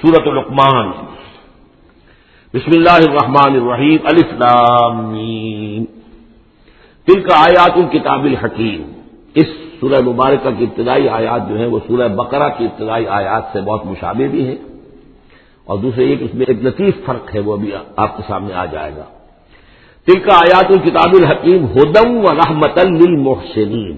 سورۃ لقمان۔ بسم اللہ الرحمن الرحیم، الف لام میم، تلک آیات الکتاب الحکیم۔ اس سورہ مبارکہ کی ابتدائی آیات جو ہیں وہ سورہ بقرہ کی ابتدائی آیات سے بہت مشابہ بھی ہیں، اور دوسرے یہ کہ اس میں ایک لطیف فرق ہے، وہ بھی آپ کے سامنے آ جائے گا۔ تلک آیات الکتاب الحکیم ھدی ورحمۃ للمحسنین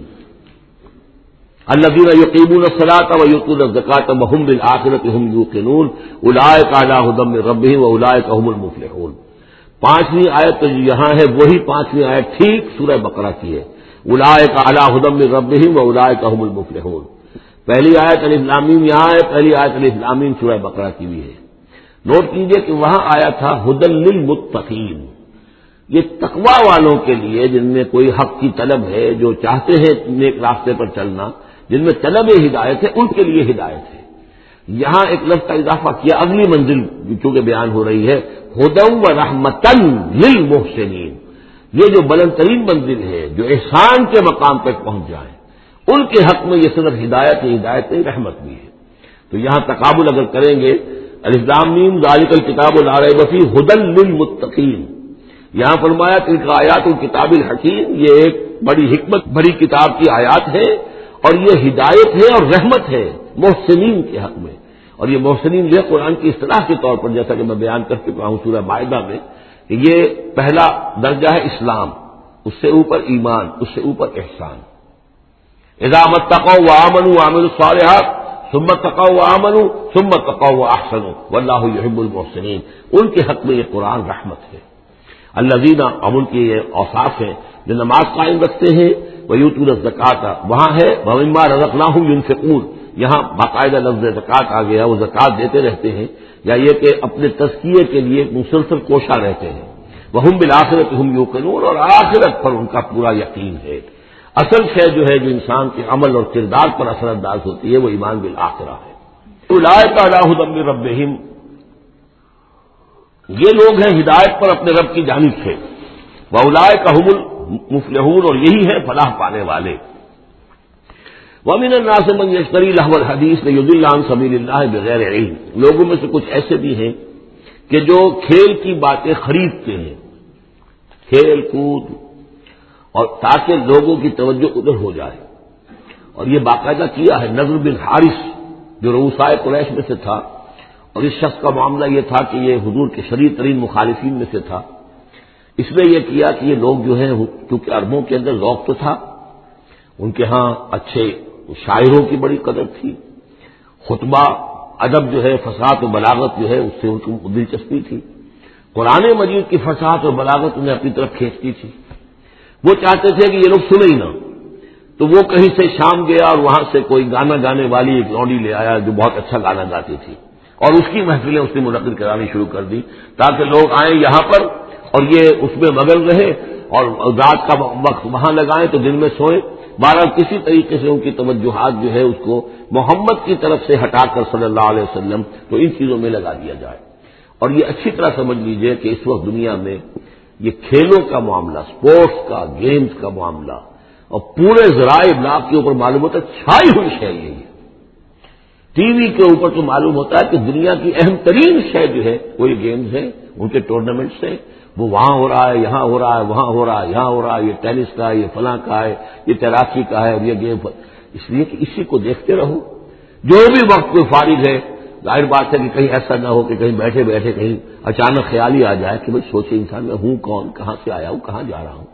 الذین یقیمون الصلاۃ ویؤتون الزکاۃ وهم بالآخرۃ هم یوقنون اولئک علی ھدی من ربہم واولئک هم المفلحون۔ پانچویں آیت تو یہاں ہے وہی پانچویں آیت ٹھیک سورہ بقرہ کی ہے، اولئک علی ھدی من ربہم واولئک هم المفلحون۔ پہلی آیت الف لام میم یہاں ہے، پہلی آیت الف لام میم سورہ بقرہ کی بھی ہے۔ نوٹ کیجئے کہ وہاں آیا تھا ھدی للمتقین، یہ تقوی والوں کے لیے جن میں کوئی حق کی طلب ہے، جو چاہتے ہیں نیک راستے پر چلنا، جن میں طلب ہدایت ہے، ان کے لیے ہدایت ہے۔ یہاں ایک لفظ کا اضافہ کیا، اگلی منزل چونکہ بیان ہو رہی ہے، ھدی ورحمۃ للمحسنین، یہ جو بلند ترین منزل ہے، جو احسان کے مقام تک پہنچ جائیں، ان کے حق میں یہ صرف ہدایت ہے، ہدایت نہیں رحمت بھی ہے۔ تو یہاں تقابل اگر کریں گے، الف لام میم ذالک الکتاب لا ریب فیہ ھدی للمتقین، یہاں فرمایا تلک آیات الکتاب الحکیم، یہ ایک بڑی حکمت بڑی کتاب کی آیات ہے، اور یہ ہدایت ہے اور رحمت ہے محسنین کے حق میں۔ اور یہ محسنین جو ہے قرآن کی اصطلاح کے طور پر، جیسا کہ میں بیان کر چکا ہوں سورہ مائدہ میں، کہ یہ پہلا درجہ ہے اسلام، اس سے اوپر ایمان، اس سے اوپر احسان۔ اذا اتقوا وآمنوا وعملوا الصالحات ثم اتقوا وآمنوا ثم اتقوا واحسنوا واللہ یحب المحسنین، ان کے حق میں یہ قرآن رحمت ہے۔ الذین، اب ان کے یہ اوصاف ہیں جو نماز قائم رکھتے ہیں، ویؤتون الزکاۃ، وہاں ہے ومما رزقناہم ینفقون، یہاں باقاعدہ لفظ زکوٰۃ آ گیا، وہ زکوٰۃ دیتے رہتے ہیں، یا یہ کہ اپنے تزکیے کے لیے مسلسل کوشاں رہتے ہیں۔ وہم بالآخرۃ ھم یوقنون، اور آخرت پر ان کا پورا یقین ہے۔ اصل شے جو ہے جو انسان کے عمل اور کردار پر اثر انداز ہوتی ہے، وہ ایمان بالآخرہ ہے۔ اولئک علی ھدی من ربہم، یہ لوگ ہیں ہدایت پر اپنے رب کی جانب سے، واولئک ھم المفلحون، اور یہی ہے فلاح پانے والے۔ ومن الناس من یشتری لہو الحدیث لیضل عن سبیل اللہ بغیر علم، لوگوں میں سے کچھ ایسے بھی ہیں کہ جو کھیل کی باتیں خریدتے ہیں، کھیل کود، اور تاکہ لوگوں کی توجہ ادھر ہو جائے۔ اور یہ باقاعدہ کیا ہے نضر بن حارث، جو رؤسائے قریش میں سے تھا، اور اس شخص کا معاملہ یہ تھا کہ یہ حضور کے شدید ترین مخالفین میں سے تھا۔ اس نے یہ کیا کہ یہ لوگ جو ہیں، کیونکہ عربوں کے اندر ذوق تو تھا، ان کے ہاں اچھے شاعروں کی بڑی قدر تھی، خطبہ ادب جو ہے، فصاحت و بلاغت جو ہے، اس سے ان کو دلچسپی تھی، قرآن مجید کی فصاحت و بلاغت انہیں اپنی طرف کھینچتی تھی۔ وہ چاہتے تھے کہ یہ لوگ سنے ہی نہ، تو وہ کہیں سے شام گیا اور وہاں سے کوئی گانا گانے والی ایک لونڈی لے آیا جو بہت اچھا گانا گاتی تھی، اور اس کی محفلیں اس نے منعقد کرانی شروع کر دی، تاکہ لوگ آئیں یہاں پر اور یہ اس میں مگن رہے، اور رات کا وقت وہاں لگائیں تو دن میں سوئیں۔ بہرحال کسی طریقے سے ان کی توجہات جو ہے اس کو محمد کی طرف سے ہٹا کر صلی اللہ علیہ وسلم تو ان چیزوں میں لگا دیا جائے۔ اور یہ اچھی طرح سمجھ لیجئے کہ اس وقت دنیا میں یہ کھیلوں کا معاملہ، سپورٹس کا، گیمز کا معاملہ، اور پورے ذرائع ابلاغ کے اوپر معلوم ہوتا ہے چھائی ہوئی شے یہی ہے۔ ٹی وی کے اوپر تو معلوم ہوتا ہے کہ دنیا کی اہم ترین شے جو ہے وہ یہ گیمز ہیں، ان کے ٹورنامنٹس ہیں، وہ وہاں ہو رہا ہے، یہاں ہو رہا ہے، وہاں ہو رہا ہے، یہاں ہو رہا ہے، یہ ٹینس کا ہے، یہ فلاں کا ہے، یہ تیراکی کا ہے، اور یہ گیم، اس لیے کہ اسی کو دیکھتے رہو۔ جو بھی وقت کوئی فارغ ہے، ظاہر بات ہے کہ کہیں ایسا نہ ہو کہ کہیں بیٹھے بیٹھے کہیں اچانک خیال ہی آ جائے کہ بھئی سوچے انسان میں ہوں کون، کہاں سے آیا ہوں، کہاں جا رہا ہوں،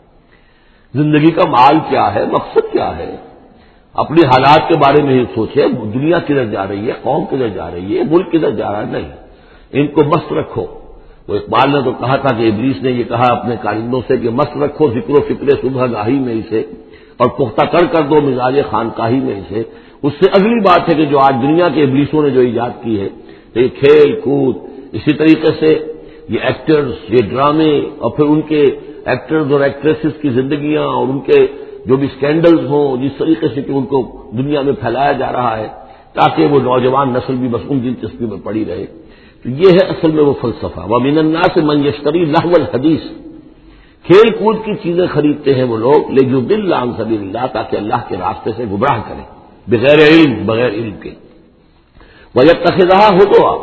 زندگی کا مال کیا ہے، مقصد کیا ہے، اپنی حالات کے بارے میں ہی سوچے، دنیا کدھر جا رہی ہے، قوم کدھر جا رہی ہے، ملک کدھر جا رہا ہے، نہیں، ان کو مست رکھو۔ وہ اقبال نے تو کہا تھا کہ ابلیس نے یہ کہا اپنے کارندوں سے کہ مست رکھو ذکر و فکر صبح گاہی میں اسے، اور پختہ کر دو مزاج خانقاہی میں اسے۔ اس سے اگلی بات ہے کہ جو آج دنیا کے ابلیسوں نے جو ایجاد کی ہے، تو یہ کھیل کود، اسی طریقے سے یہ ایکٹرز، یہ ڈرامے، اور پھر ان کے ایکٹرز اور ایکٹریسز کی زندگیاں، اور ان کے جو بھی سکینڈلز ہوں، جس طریقے سے کہ ان کو دنیا میں پھیلایا جا رہا ہے تاکہ وہ نوجوان نسل بھی بس ان دلچسپی میں پڑی رہے، تو یہ ہے اصل میں وہ فلسفہ۔ وَمِنَ النَّاسِ مَن يَشْتَرِي لَهْوَ الْحَدِيثِ، کھیل کود کی چیزیں خریدتے ہیں وہ لوگ، لِيُضِلَّ عَن سَبِيلِ اللَّهِ، تاکہ اللہ کے راستے سے گمراہ کریں، بغیر علم، بغیر علم کے۔ وَيَتَّخِذَهَا هُزُوًا،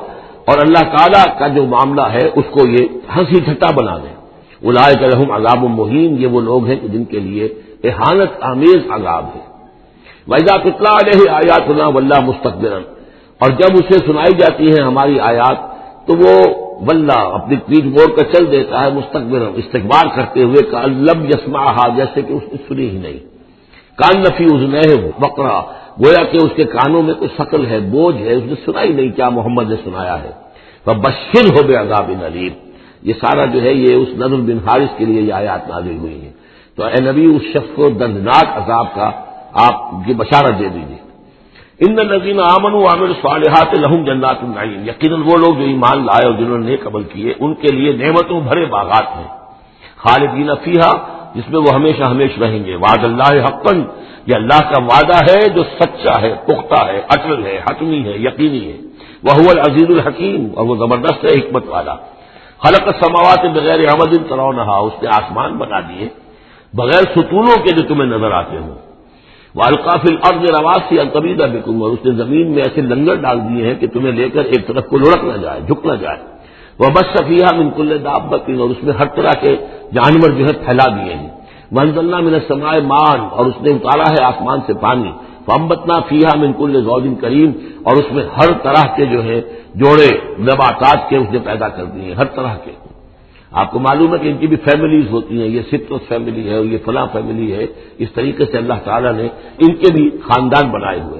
اور اللہ تعالیٰ کا جو معاملہ ہے اس کو یہ ہنسی ٹھٹا بنا دیں۔ اولئک لہم عذاب مہین، یہ وہ لوگ ہیں کہ جن کے لیے اہانت آمیز عذاب ہے۔ وَإِذَا تُتْلَىٰ عَلَيْهِ آيَاتُنَا وَلَّىٰ مُسْتَكْبِرًا، اور جب اسے سنائی جاتی ہیں ہماری آیات تو وہ واللہ اپنی پیٹھ موڑ کر چل دیتا ہے، مستکبرا استکبار کرتے ہوئے، کأن لم یسمعھا، جیسے کہ اس نے سنی ہی نہیں، کان فی اذنیہ وقرا، گویا کہ اس کے کانوں میں کوئی ثقل ہے، بوجھ ہے، اس نے سنا ہی نہیں کیا محمد نے سنایا ہے۔ فبشرہ بعذاب علیم، یہ سارا جو ہے یہ اس نضر بن حارث کے لیے یہ آیات نازل ہوئی ہیں۔ تو اے نبی اس شخص کو دردناک عذاب کا آپ کی بشارت دے دیجیے۔ ان الذین آمنوا وعملوا الصالحات لہم جنات النعیم، یقیناً وہ لوگ جو ایمان لائے اور جنہوں نے نیک عمل کیے ان کے لیے نعمتوں بھرے باغات ہیں، خالدین فیہا، جس میں وہ ہمیشہ ہمیشہ رہیں گے۔ وعد اللہ حقا، یہ اللہ کا وعدہ ہے جو سچا ہے، پختہ ہے، اٹل ہے، حتمی ہے، یقینی ہے۔ وہو العزیز الحکیم، اور وہ زبردست ہے، حکمت والا۔ خلق السماوات بغیر عمد ترونہا، اس نے آسمان بنا دیے بغیر ستونوں کے جو تمہیں نظر آتے ہوں۔ وَأَلْقَىٰ فِي الْأَرْضِ رَوَاسِيَ أَن تَمِيدَ بِكُمْ، اور اس نے زمین میں ایسے لنگر ڈال دیے ہیں کہ تمہیں لے کر ایک طرف کو لڑک نہ جائے، جھک نہ جائے۔ وَبَثَّ فِيهَا مِن كُلِّ دَابَّةٍ، اور اس میں ہر طرح کے جانور جو ہے پھیلا دیے ہیں۔ وَأَنزَلْنَا مِنَ السَّمَاءِ مَاءً، اور اس نے اتارا ہے آسمان سے پانی۔ فَأَنبَتْنَا فِيهَا مِن كُلِّ زَوْجٍ كَرِيمٍ، اور اس میں ہر طرح کے جو ہے جوڑے نباتات کے اس نے پیدا کر دیے، ہر طرح کے۔ آپ کو معلوم ہے کہ ان کی بھی فیملیز ہوتی ہیں، یہ سٹرس فیملی ہے اور یہ فلاں فیملی ہے، اس طریقے سے اللہ تعالیٰ نے ان کے بھی خاندان بنائے ہوئے۔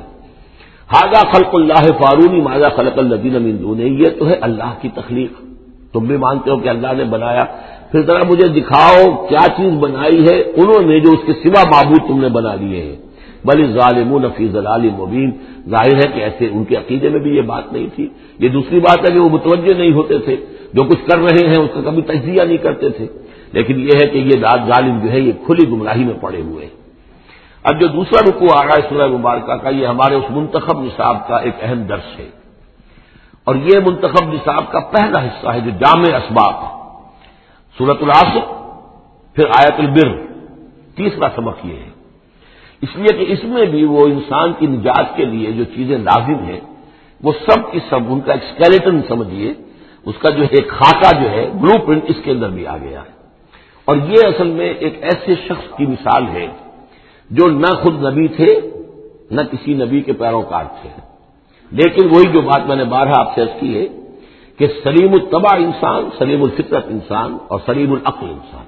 ھذا خلق اللہ فارونی ماذا خلق الذین من دونہ، یہ تو ہے اللہ کی تخلیق، تم بھی مانتے ہو کہ اللہ نے بنایا، پھر ذرا مجھے دکھاؤ کیا چیز بنائی ہے انہوں نے جو اس کے سوا معبود تم نے بنا لیے ہیں۔ بل الظالمون فی ضلال مبین، ظاہر ہے کہ ایسے ان کے عقیدے میں بھی یہ بات نہیں تھی۔ یہ دوسری بات ہے کہ وہ متوجہ نہیں ہوتے تھے، جو کچھ کر رہے ہیں اس کا کبھی تجزیہ نہیں کرتے تھے، لیکن یہ ہے کہ یہ ظالم جو ہے یہ کھلی گمراہی میں پڑے ہوئے ہیں۔ اب جو دوسرا رکوع آ رہا ہے سورہ مبارکہ کا، یہ ہمارے اس منتخب نصاب کا ایک اہم درس ہے، اور یہ منتخب نصاب کا پہلا حصہ ہے جو جامع اسباق، سورۃ العصر، پھر آیت البر، تیسرا سبق یہ ہے، اس لیے کہ اس میں بھی وہ انسان کی نجات کے لیے جو چیزیں لازم ہیں وہ سب کی سب ان کا ایک اسکیلیٹن سمجھیے، اس کا جو ایک خاکہ جو ہے بلو پرنٹ اس کے اندر بھی آ گیا ہے۔ اور یہ اصل میں ایک ایسے شخص کی مثال ہے جو نہ خود نبی تھے نہ کسی نبی کے پیروکار تھے، لیکن وہی جو بات میں نے بارہا آپ سے عرض کی ہے کہ سلیم الطبع انسان، سلیم الفطرت انسان اور سلیم العقل انسان،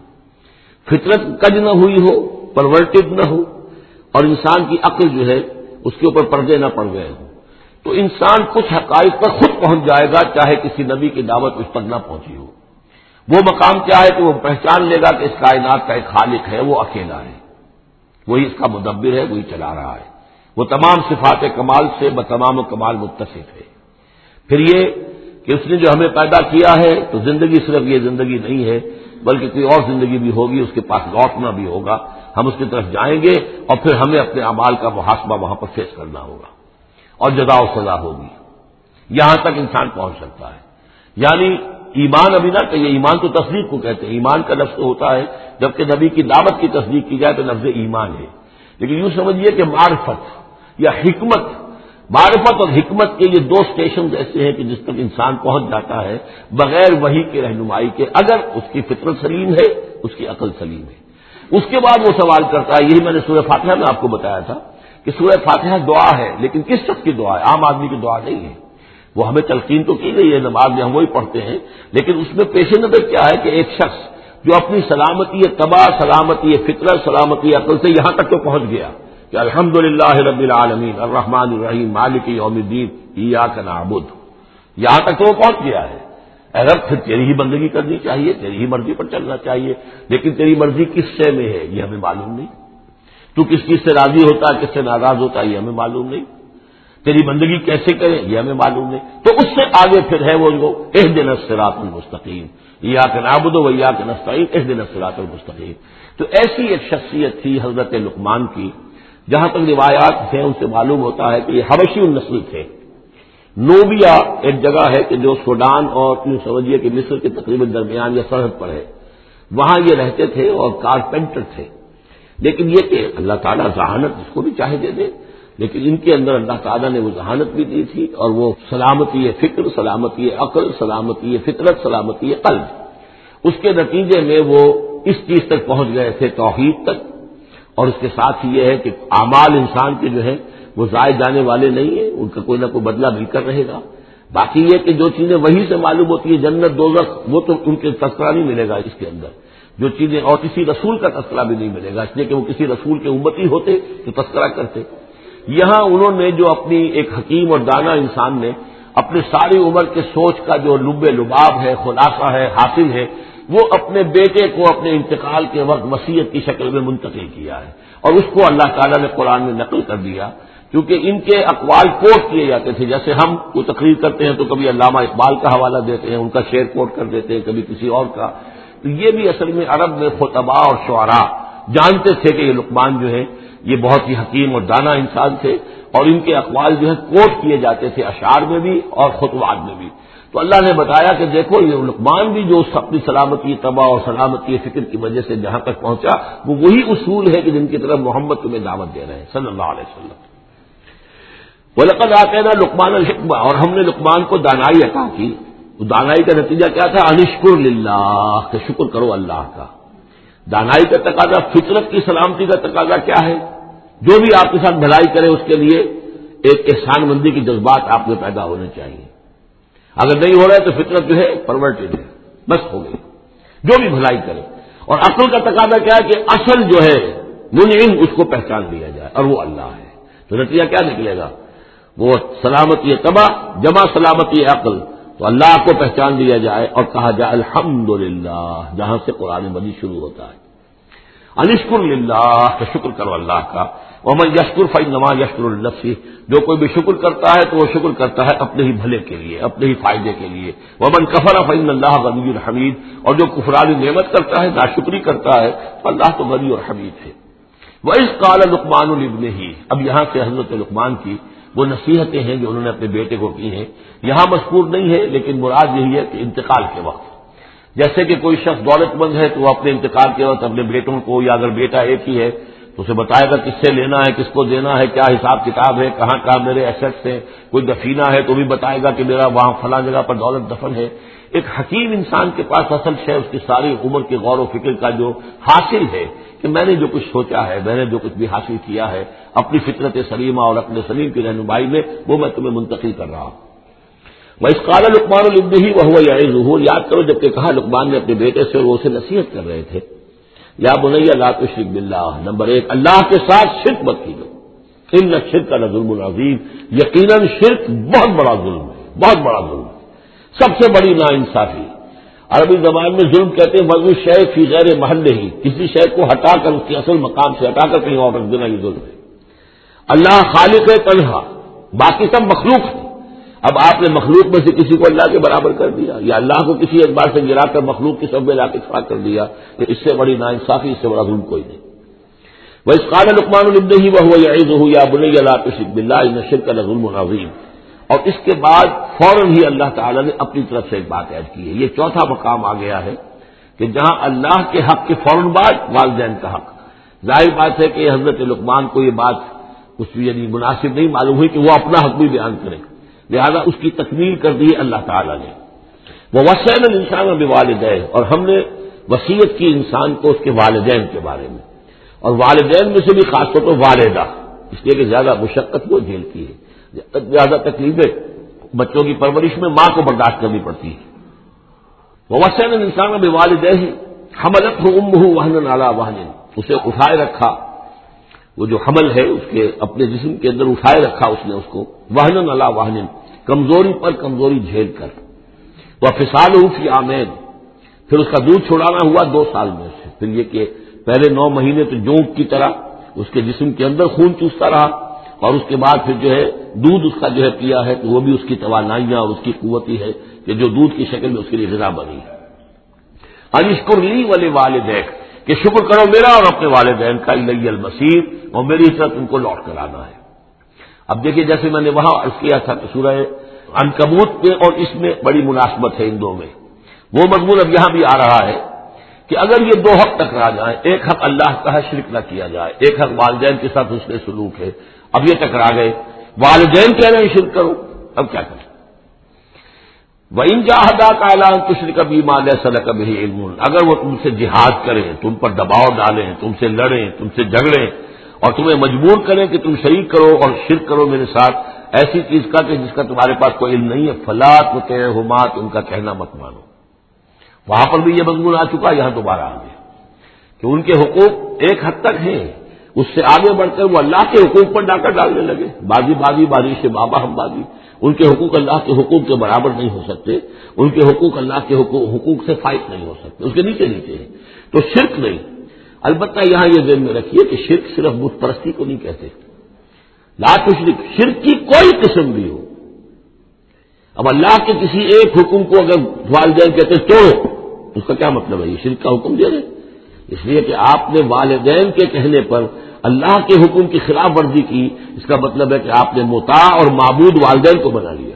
فطرت کج نہ ہوئی ہو، پرورٹڈ نہ ہو، اور انسان کی عقل جو ہے اس کے اوپر پردے نہ پڑ گئے ہوں، تو انسان کچھ حقائق پر خود پہنچ جائے گا چاہے کسی نبی کی دعوت اس تک نہ پہنچی ہو۔ وہ مقام کیا ہے کہ وہ پہچان لے گا کہ اس کائنات کا ایک خالق ہے، وہ اکیلا ہے، وہی اس کا مدبر ہے، وہی چلا رہا ہے، وہ تمام صفات کمال سے بتمام کمال متصف ہے۔ پھر یہ کہ اس نے جو ہمیں پیدا کیا ہے تو زندگی صرف یہ زندگی نہیں ہے بلکہ کوئی اور زندگی بھی ہوگی، اس کے پاس لوٹنا بھی ہوگا، ہم اس کی طرف جائیں گے اور پھر ہمیں اپنے اعمال کا محاسبہ وہاں پر فیس کرنا ہوگا اور جزا و سزا ہوگی۔ یہاں تک انسان پہنچ سکتا ہے، یعنی ایمان ابھی نہ کہیے، ایمان تو تصدیق کو کہتے ہیں، ایمان کا لفظ تو ہوتا ہے جبکہ نبی کی دعوت کی تصدیق کی جائے تو لفظ ایمان ہے، لیکن یوں سمجھیے کہ معرفت یا حکمت، معرفت اور حکمت کے یہ دو سٹیشنز ایسے ہیں کہ جس تک انسان پہنچ جاتا ہے بغیر وحی کے رہنمائی کے، اگر اس کی فطرت سلیم ہے، اس کی عقل سلیم ہے۔ اس کے بعد وہ سوال کرتا ہے، یہی میں نے سورہ فاتحہ میں آپ کو بتایا تھا کہ سورہ فاتحہ دعا ہے، لیکن کس شخص کی دعا ہے؟ عام آدمی کی دعا نہیں ہے، وہ ہمیں تلقین تو کی گئی ہے، نماز میں ہم وہی پڑھتے ہیں، لیکن اس میں پیش نظر کیا ہے کہ ایک شخص جو اپنی سلامتی طبع، سلامتی فطرت، سلامتی عقل سے یہاں تک تو پہنچ گیا کہ الحمدللہ رب العالمین الرحمن الرحیم مالک یوم الدین ایاک نعبد، یہاں تک تو وہ پہنچ گیا ہے۔ اگر پھر تیری ہی بندگی کرنی چاہیے، تیری ہی مرضی پر چلنا چاہیے، لیکن تیری مرضی کس سے میں ہے یہ ہمیں معلوم نہیں، تو کس چیز سے راضی ہوتا ہے، کس سے ناراض ہوتا ہے یہ ہمیں معلوم نہیں، تیری بندگی کیسے کرے یہ ہمیں معلوم نہیں، تو اس سے آگے پھر ہے وہ جو اہدنا الصراط المستقیم ایاک نعبد و ایاک نستعین اہدنا الصراط المستقیم۔ تو ایسی ایک شخصیت تھی حضرت لقمان کی، جہاں تک روایات ہیں ان سے معلوم ہوتا ہے کہ یہ حبشی النسل تھے۔ نوبیا ایک جگہ ہے کہ جو سوڈان اور یوں سمجھیے کہ مصر کے تقریباً درمیان یا سرحد پر ہے، وہاں یہ رہتے تھے اور کارپینٹر تھے، لیکن یہ کہ اللہ تعالیٰ ذہانت جس کو بھی چاہے دے دے، لیکن ان کے اندر اللہ تعالیٰ نے وہ ذہانت بھی دی تھی، اور وہ سلامتی فکر، سلامتی عقل، سلامتی فطرت، سلامتی قلب، اس کے نتیجے میں وہ اس چیز تک پہنچ گئے تھے، توحید تک. اور اس کے ساتھ ہی یہ ہے کہ اعمال انسان کے جو ہے وہ ضائع جانے والے نہیں ہیں، ان کا کوئی نہ کوئی بدلہ مل کر رہے گا. باقی یہ کہ جو چیزیں وہی سے معلوم ہوتی ہے، جنت دوزخ، وہ تو ان کے تذکرہ نہیں ملے گا اس کے اندر. جو چیزیں، اور کسی رسول کا تذکرہ بھی نہیں ملے گا، اس لیے کہ وہ کسی رسول کے امتی ہوتے تو تذکرہ کرتے. یہاں انہوں نے جو اپنی ایک حکیم اور دانا انسان نے اپنی ساری عمر کے سوچ کا جو لب لباب ہے، خلاصہ ہے، حاصل ہے، وہ اپنے بیٹے کو اپنے انتقال کے وقت وصیت کی شکل میں منتقل کیا ہے، اور اس کو اللہ تعالیٰ نے قرآن میں نقل کر دیا. کیونکہ ان کے اقوال کوٹ کیے جاتے تھے، جیسے ہم کوئی تقریر کرتے ہیں تو کبھی علامہ اقبال کا حوالہ دیتے ہیں، ان کا شعر کوٹ کر دیتے ہیں، کبھی کسی اور کا. تو یہ بھی اصل میں عرب میں خطباء اور شعراء جانتے تھے کہ یہ لقمان جو ہے یہ بہت ہی حکیم اور دانا انسان تھے، اور ان کے اقوال جو ہے کوٹ کیے جاتے تھے اشعار میں بھی اور خطبات میں بھی. تو اللہ نے بتایا کہ دیکھو یہ لقمان بھی جو اپنی سلامتی طبع اور سلامتی فکر کی وجہ سے جہاں تک پہنچا، وہ وہی اصول ہے کہ جن کی طرف محمد تمہیں دعوت دے رہے ہیں صلی اللہ علیہ وسلم. وَلَقَدْ آتَيْنَا لُقْمَانَ الْحِكْمَةَ، اور ہم نے لقمان کو دانائی عطا کی. تو دانائی کا نتیجہ کیا تھا؟ انشکر للہ، کہ شکر کرو اللہ کا. دانائی کا تقاضا، فطرت کی سلامتی کا تقاضا کیا ہے؟ جو بھی آپ کے ساتھ بھلائی کرے اس کے لیے ایک احسان مندی کے جذبات آپ میں پیدا ہونے چاہیے. اگر نہیں ہو رہا ہے تو فطرت جو ہے پرورٹڈ ہے، بس ہو گئی، جو بھی بھلائی کرے. اور عقل کا تقاضا کیا ہے کہ اصل جو ہے منعم، اس کو پہچان لیا جائے، اور وہ اللہ ہے. تو نتیجہ کیا نکلے گا؟ وہ سلامتی طبع جمع سلامتی عقل، تو اللہ کو پہچان دیا جائے اور کہا جائے الحمدللہ، جہاں سے قرآن مجید شروع ہوتا ہے. انشکر للہ، تو شکر کرو اللہ کا. ومن یشکر فانما یشکر لنفسہ، جو کوئی بھی شکر کرتا ہے تو وہ شکر کرتا ہے اپنے ہی بھلے کے لیے، اپنے ہی فائدے کے لیے. ومن کفر فان اللہ غنی حمید، اور جو کفران نعمت کرتا ہے، ناشکری کرتا ہے، تو اللہ تو غنی اور حمید ہے. وَإِذْ قَالَ لُقْمَانُ لِابْنِهِ، اب یہاں سے حضرت لقمان کی وہ نصیحتیں ہیں جو انہوں نے اپنے بیٹے کو کی ہیں، یہاں مذکور نہیں ہے، لیکن مراد یہی ہے کہ انتقال کے وقت. جیسے کہ کوئی شخص دولت مند ہے تو وہ اپنے انتقال کے وقت اپنے بیٹوں کو، یا اگر بیٹا ایک ہی ہے تو اسے بتائے گا کس سے لینا ہے، کس کو دینا ہے، کیا حساب کتاب ہے، کہاں کہاں میرے ایسٹس ہیں. کوئی دفینہ ہے تو بھی بتائے گا کہ میرا وہاں فلاں جگہ پر دولت دفن ہے. ایک حکیم انسان کے پاس اصل شے اس کی ساری عمر کے غور و فکر کا جو حاصل ہے کہ میں نے جو کچھ سوچا ہے، میں نے جو کچھ بھی حاصل کیا ہے اپنی فطرت سلیمہ اور عقل سلیم کی رہنمائی میں، وہ میں تمہیں منتقل کر رہا ہوں. وَإِذْ قَالَ لُقْمَانُ لِابْنِهِ وَهُوَ يَعِظُهُ، یاد کرو جب کہ کہا لقمان نے اپنے بیٹے سے، وہ اسے نصیحت کر رہے تھے. یا بنی لا تشرک باللہ، نمبر 1 اللہ کے ساتھ شرک مت کیجو، ان الشرک لظلم عظیم، یقیناً شرک بہت بڑا ظلم ہے، بہت بڑا ظلم ہے، سب سے بڑی ناانصافی. عربی زبان میں ظلم کہتے ہیں وضع الشیء فی غیر محلہ، کسی شے کو ہٹا کر اس کے اصل مقام سے ہٹا کر کہیں اور رکھ دینا، یہ ظلم ہے. اللہ خالق ہے تنہا، باقی سب مخلوق ہے. اب آپ نے مخلوق میں سے کسی کو اللہ کے برابر کر دیا، یا اللہ کو کسی اعتبار سے گرا کر مخلوق کی سب میں لا کے کھڑا کر دیا، تو اس سے بڑی ناانصافی، اس سے بڑا ظلم کوئی نہیں. وَإِذْ قَالَ لُقْمَانُ لِابْنِهِ وَهُوَ يَعِظُهُ يَا بُنَيَّ لَا تُشْرِكْ بِاللَّهِ إِنَّ الشِّرْكَ لَظُلْمٌ عَظِيمٌ. اور اس کے بعد فوراً ہی اللہ تعالیٰ نے اپنی طرف سے ایک بات ایڈ کی ہے. یہ چوتھا مقام آ گیا ہے کہ جہاں اللہ کے حق کے فوراً بعد والدین کا حق. ظاہر بات ہے کہ حضرت لقمان کو یہ بات کچھ یعنی مناسب نہیں معلوم ہوئی کہ وہ اپنا حق بھی بیان کرے، لہذا اس کی تکمیل کر دی اللہ تعالیٰ نے. وَوَصَّيْنَا الْإِنسَانَ بِوَالِدَيْهِ، اور ہم نے وصیت کی انسان کو اس کے والدین کے بارے میں، اور والدین میں سے بھی خاص طور پر والدہ، اس لیے کہ زیادہ مشقت وہ جھیلتی ہے، زیادہ تکلیفیں بچوں کی پرورش میں ماں کو برداشت کرنی پڑتی ہے. وَوَصَّيْنَا الْإِنسَانَ بِوَالِدَيْهِ حَمَلَتْهُ أُمُّهُ وَهْنًا عَلَىٰ وَهْنٍ، اسے اٹھائے رکھا، وہ جو حمل ہے اس کے اپنے جسم کے اندر اٹھائے رکھا اس نے اس کو، وَهْنًا عَلَىٰ وَهْنٍ، کمزوری پر کمزوری جھیل کر. وَفِصَالُهُ فِي عَامَيْنِ، پھر اس کا دودھ چھڑانا ہوا 2 سال میں سے. پھر یہ کہ پہلے 9 مہینے تو جونک کی طرح اس کے جسم کے اندر خون چوستا رہا، اور اس کے بعد پھر جو ہے دودھ اس کا جو ہے پیا ہے، تو وہ بھی اس کی توانائیاں اور اس کی قوتی ہے کہ جو دودھ کی شکل میں اس کے لیے غذا بنی ہے. انشکر لی ولوالدیک، کہ شکر کرو میرا اور اپنے والدین کا، الی المصیر، اور میری طرف ان کو لوٹ کر آنا ہے. اب دیکھیے جیسے میں نے وہاں عرض کیا تھا کہ سورہ عنکبوت میں اور اس میں بڑی مناسبت ہے ان دو میں. وہ مضمون اب یہاں بھی آ رہا ہے کہ اگر یہ دو حق ٹکرا جائیں، ایک حق اللہ کا ہے شرک نہ کیا جائے، ایک حق والدین کے ساتھ حسن سلوک ہے، اب یہ ٹکرا گئے، والدین کہہ رہے ہیں شرک کرو، اب کیا کریں؟ وَإِن جَاهَدَاكَ عَلَىٰ أَن تُشْرِكَ بِي مَا لَيْسَ لَكَ بِهِ عِلْمٌ، اگر وہ تم سے جہاد کریں، تم پر دباؤ ڈالیں، تم سے لڑیں، تم سے جھگڑیں اور تمہیں مجبور کریں کہ تم شریک کرو اور شرک کرو میرے ساتھ ایسی چیز کا کہ جس کا تمہارے پاس کوئی علم نہیں ہے، فَلَا تُطِعْهُمَا، تو ان کا کہنا مت مانو۔ وہاں پر بھی یہ مضمون آ چکا، یہاں دوبارہ آ گیا کہ ان کے حقوق ایک حد تک ہیں، اس سے آگے بڑھ کر وہ اللہ کے حقوق پر ڈاکہ ڈالنے لگے، بازی بازی بازی سے بابا ہم بازی، ان کے حقوق اللہ کے حقوق کے برابر نہیں ہو سکتے، ان کے حقوق اللہ کے حقوق سے فائق نہیں ہو سکتے، اس کے نیچے نیچے ہیں، تو شرک نہیں۔ البتہ یہاں یہ ذہن میں رکھیے کہ شرک صرف بت پرستی کو نہیں کہتے، لا تشرک، شرک کی کوئی قسم بھی ہو۔ اب اللہ کے کسی ایک حکم کو اگر والدین کہتے توڑو، اس کا کیا مطلب ہے؟ یہ شرک کا حکم دے رہے، اس لیے کہ آپ نے والدین کے کہنے پر اللہ کے حکم کی خلاف ورزی کی، اس کا مطلب ہے کہ آپ نے مطاع اور معبود والدین کو بنا لیا۔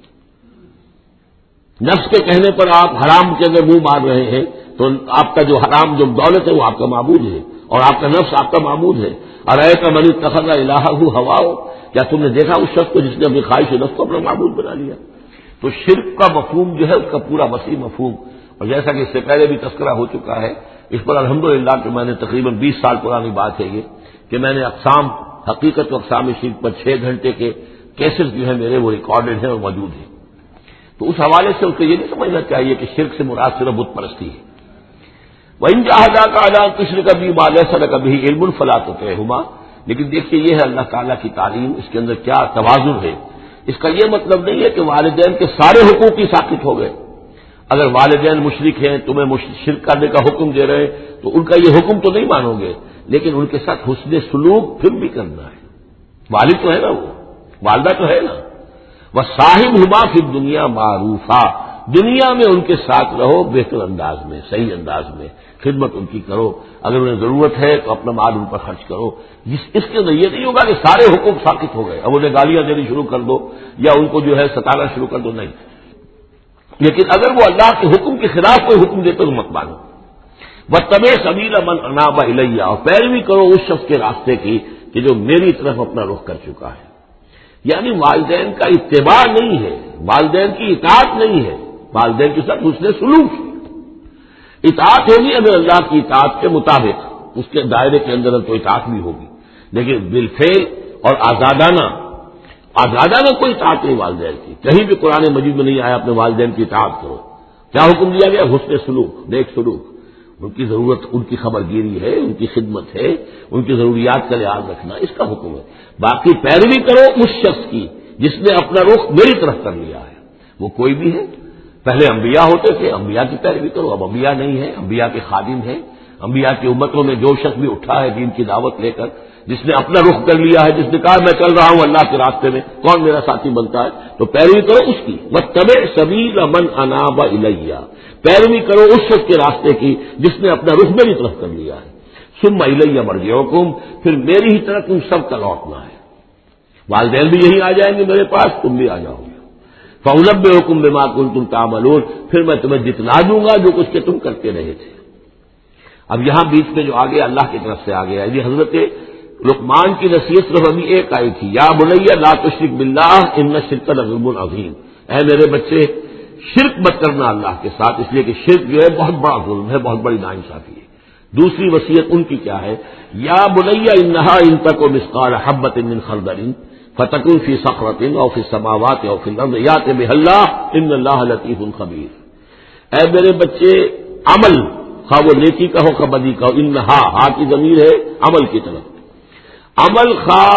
نفس کے کہنے پر آپ حرام کے اندر منہ مار رہے ہیں تو آپ کا جو حرام جو دولت ہے وہ آپ کا معبود ہے اور آپ کا نفس آپ کا معبود ہے۔ ارأیت من اتخذ الہہ ہواہ، کیا تم نے دیکھا اس شخص کو جس نے اپنی خواہش نفس کو اپنا معبود بنا لیا؟ تو شرک کا مفہوم جو ہے اس کا پورا وسیع مفہوم، اور جیسا کہ اس سے پہلے بھی تذکرہ ہو چکا ہے، اس پر الحمدللہ کہ میں نے تقریباً 20 سال پرانی بات ہے یہ کہ میں نے اقسام حقیقت و اقسام شرک پر 6 گھنٹے کے کیسز جو ہیں میرے وہ ریکارڈڈ ہیں اور موجود ہیں۔ تو اس حوالے سے اس کو یہ نہیں سمجھنا چاہیے کہ شرک سے مراد صرف بت پرستی ہے۔ وَإِن جَاهَدَاكَ عَلَىٰ أَن تُشْرِكَ بِي مَا لَيْسَ لَكَ بِهِ عِلْمٌ فَلَا تُطِعْهُمَا، لیکن دیکھیے یہ ہے اللہ تعالیٰ کی تعلیم، اس کے اندر کیا توازن ہے۔ اس کا یہ مطلب نہیں ہے کہ والدین کے سارے حقوق ہی ساقط ہو گئے۔ اگر والدین مشرک ہیں، تمہیں شرک کرنے کا حکم دے رہے ہیں تو ان کا یہ حکم تو نہیں مانو گے، لیکن ان کے ساتھ حسن سلوک پھر بھی کرنا ہے۔ والد تو ہے نا، وہ والدہ تو ہے نا، وَصَاحِبْهُمَا فِي الدُّنْيَا مَعْرُوفًا، دنیا میں ان کے ساتھ رہو بہتر انداز میں، صحیح انداز میں خدمت ان کی کرو، اگر انہیں ضرورت ہے تو اپنا مال ان پر خرچ کرو۔ اس کے اندر یہ نہیں ہوگا کہ سارے حقوق ساقط ہو گئے، اب انہیں گالیاں دینی شروع کر دو یا ان کو جو ہے ستانا شروع کر دو، نہیں۔ لیکن اگر وہ اللہ کے حکم کے خلاف کوئی حکم دیتے تو مت مانو۔ وَاتَّبِعْ سَبِيلَ مَنْ أَنَابَ إِلَيَّ، اور پیروی کرو اس شخص کے راستے کی کہ جو میری طرف اپنا رخ کر چکا ہے۔ یعنی والدین کا اتباع نہیں ہے، والدین کی اطاعت نہیں ہے، والدین کے ساتھ حسن سلوک ہے۔ اطاعت ہوگی اگر اللہ کی اطاعت کے مطابق، اس کے دائرے کے اندر تو اطاعت بھی ہوگی، لیکن بالفعل اور آزادانہ کوئی اطاعت نہیں والدین کی۔ کہیں بھی قرآن مجید میں نہیں آیا اپنے والدین کی اطاعت کرو۔ کیا حکم دیا گیا؟ حسن سلوک، نیک سلوک، ان کی ضرورت، ان کی خبر گیری ہے، ان کی خدمت ہے، ان کی ضروریات کا لحاظ رکھنا، اس کا حکم ہے۔ باقی پیروی کرو اس شخص کی جس نے اپنا رخ میری طرف کر لیا ہے، وہ کوئی بھی ہے۔ پہلے انبیاء ہوتے تھے، انبیاء کی پیروی کرو، اب انبیاء نہیں ہے، انبیاء کے خادم ہیں۔ انبیاء کی امتوں میں جو شخص بھی اٹھا ہے دین کی دعوت لے کر، جس نے اپنا رخ کر لیا ہے، جس نے کہا میں چل رہا ہوں اللہ کے راستے میں، کون میرا ساتھی بنتا ہے، تو پیروی کرو اس کی۔ وَاتَّبِعْ سَبِيلَ مَنْ أَنَابَ إِلَيَّ، پیروی کرو اس شخص کے راستے کی جس نے اپنا رخ میری طرف کر لیا ہے۔ ثُمَّ إِلَيَّ مَرْجِعُكُمْ، پھر میری ہی طرف تم سب کا لوٹنا ہے۔ والدین بھی یہی آ جائیں گے میرے پاس، تم بھی آ جاؤ گے۔ فَأُنَبِّئُكُم بِمَا كُنتُمْ تَعْمَلُونَ، پھر میں تمہیں جتلا دوں گا جو کچھ کہ تم کرتے رہے تھے۔ اب یہاں بیچ میں جو آگے اللہ کی طرف سے آ گیا، یہ حضرت لقمان کی نصیحت صرف ابھی ایک آئی تھی، یا بنی لا تشرک باللہ ان الشرک لظلم عظیم، اے میرے بچے شرک مت کرنا اللہ کے ساتھ، اس لیے کہ شرک جو ہے بہت بڑا ظلم ہے، بہت بڑی ناانصافی ہے۔ دوسری وصیت ان کی کیا ہے؟ یا بنی انہا ان تک مثقال حبۃ من خردل فتکن فی صخرۃ او فی السماوات او فی الارض یأت بہ اللہ ان اللہ لطیف خبیر، اے میرے بچے عمل، خواہ وہ نیکی کا ہو خواہ بدی کا ہو، انہا، ہا کی ضمیر ہے عمل کی طرف، عمل خواہ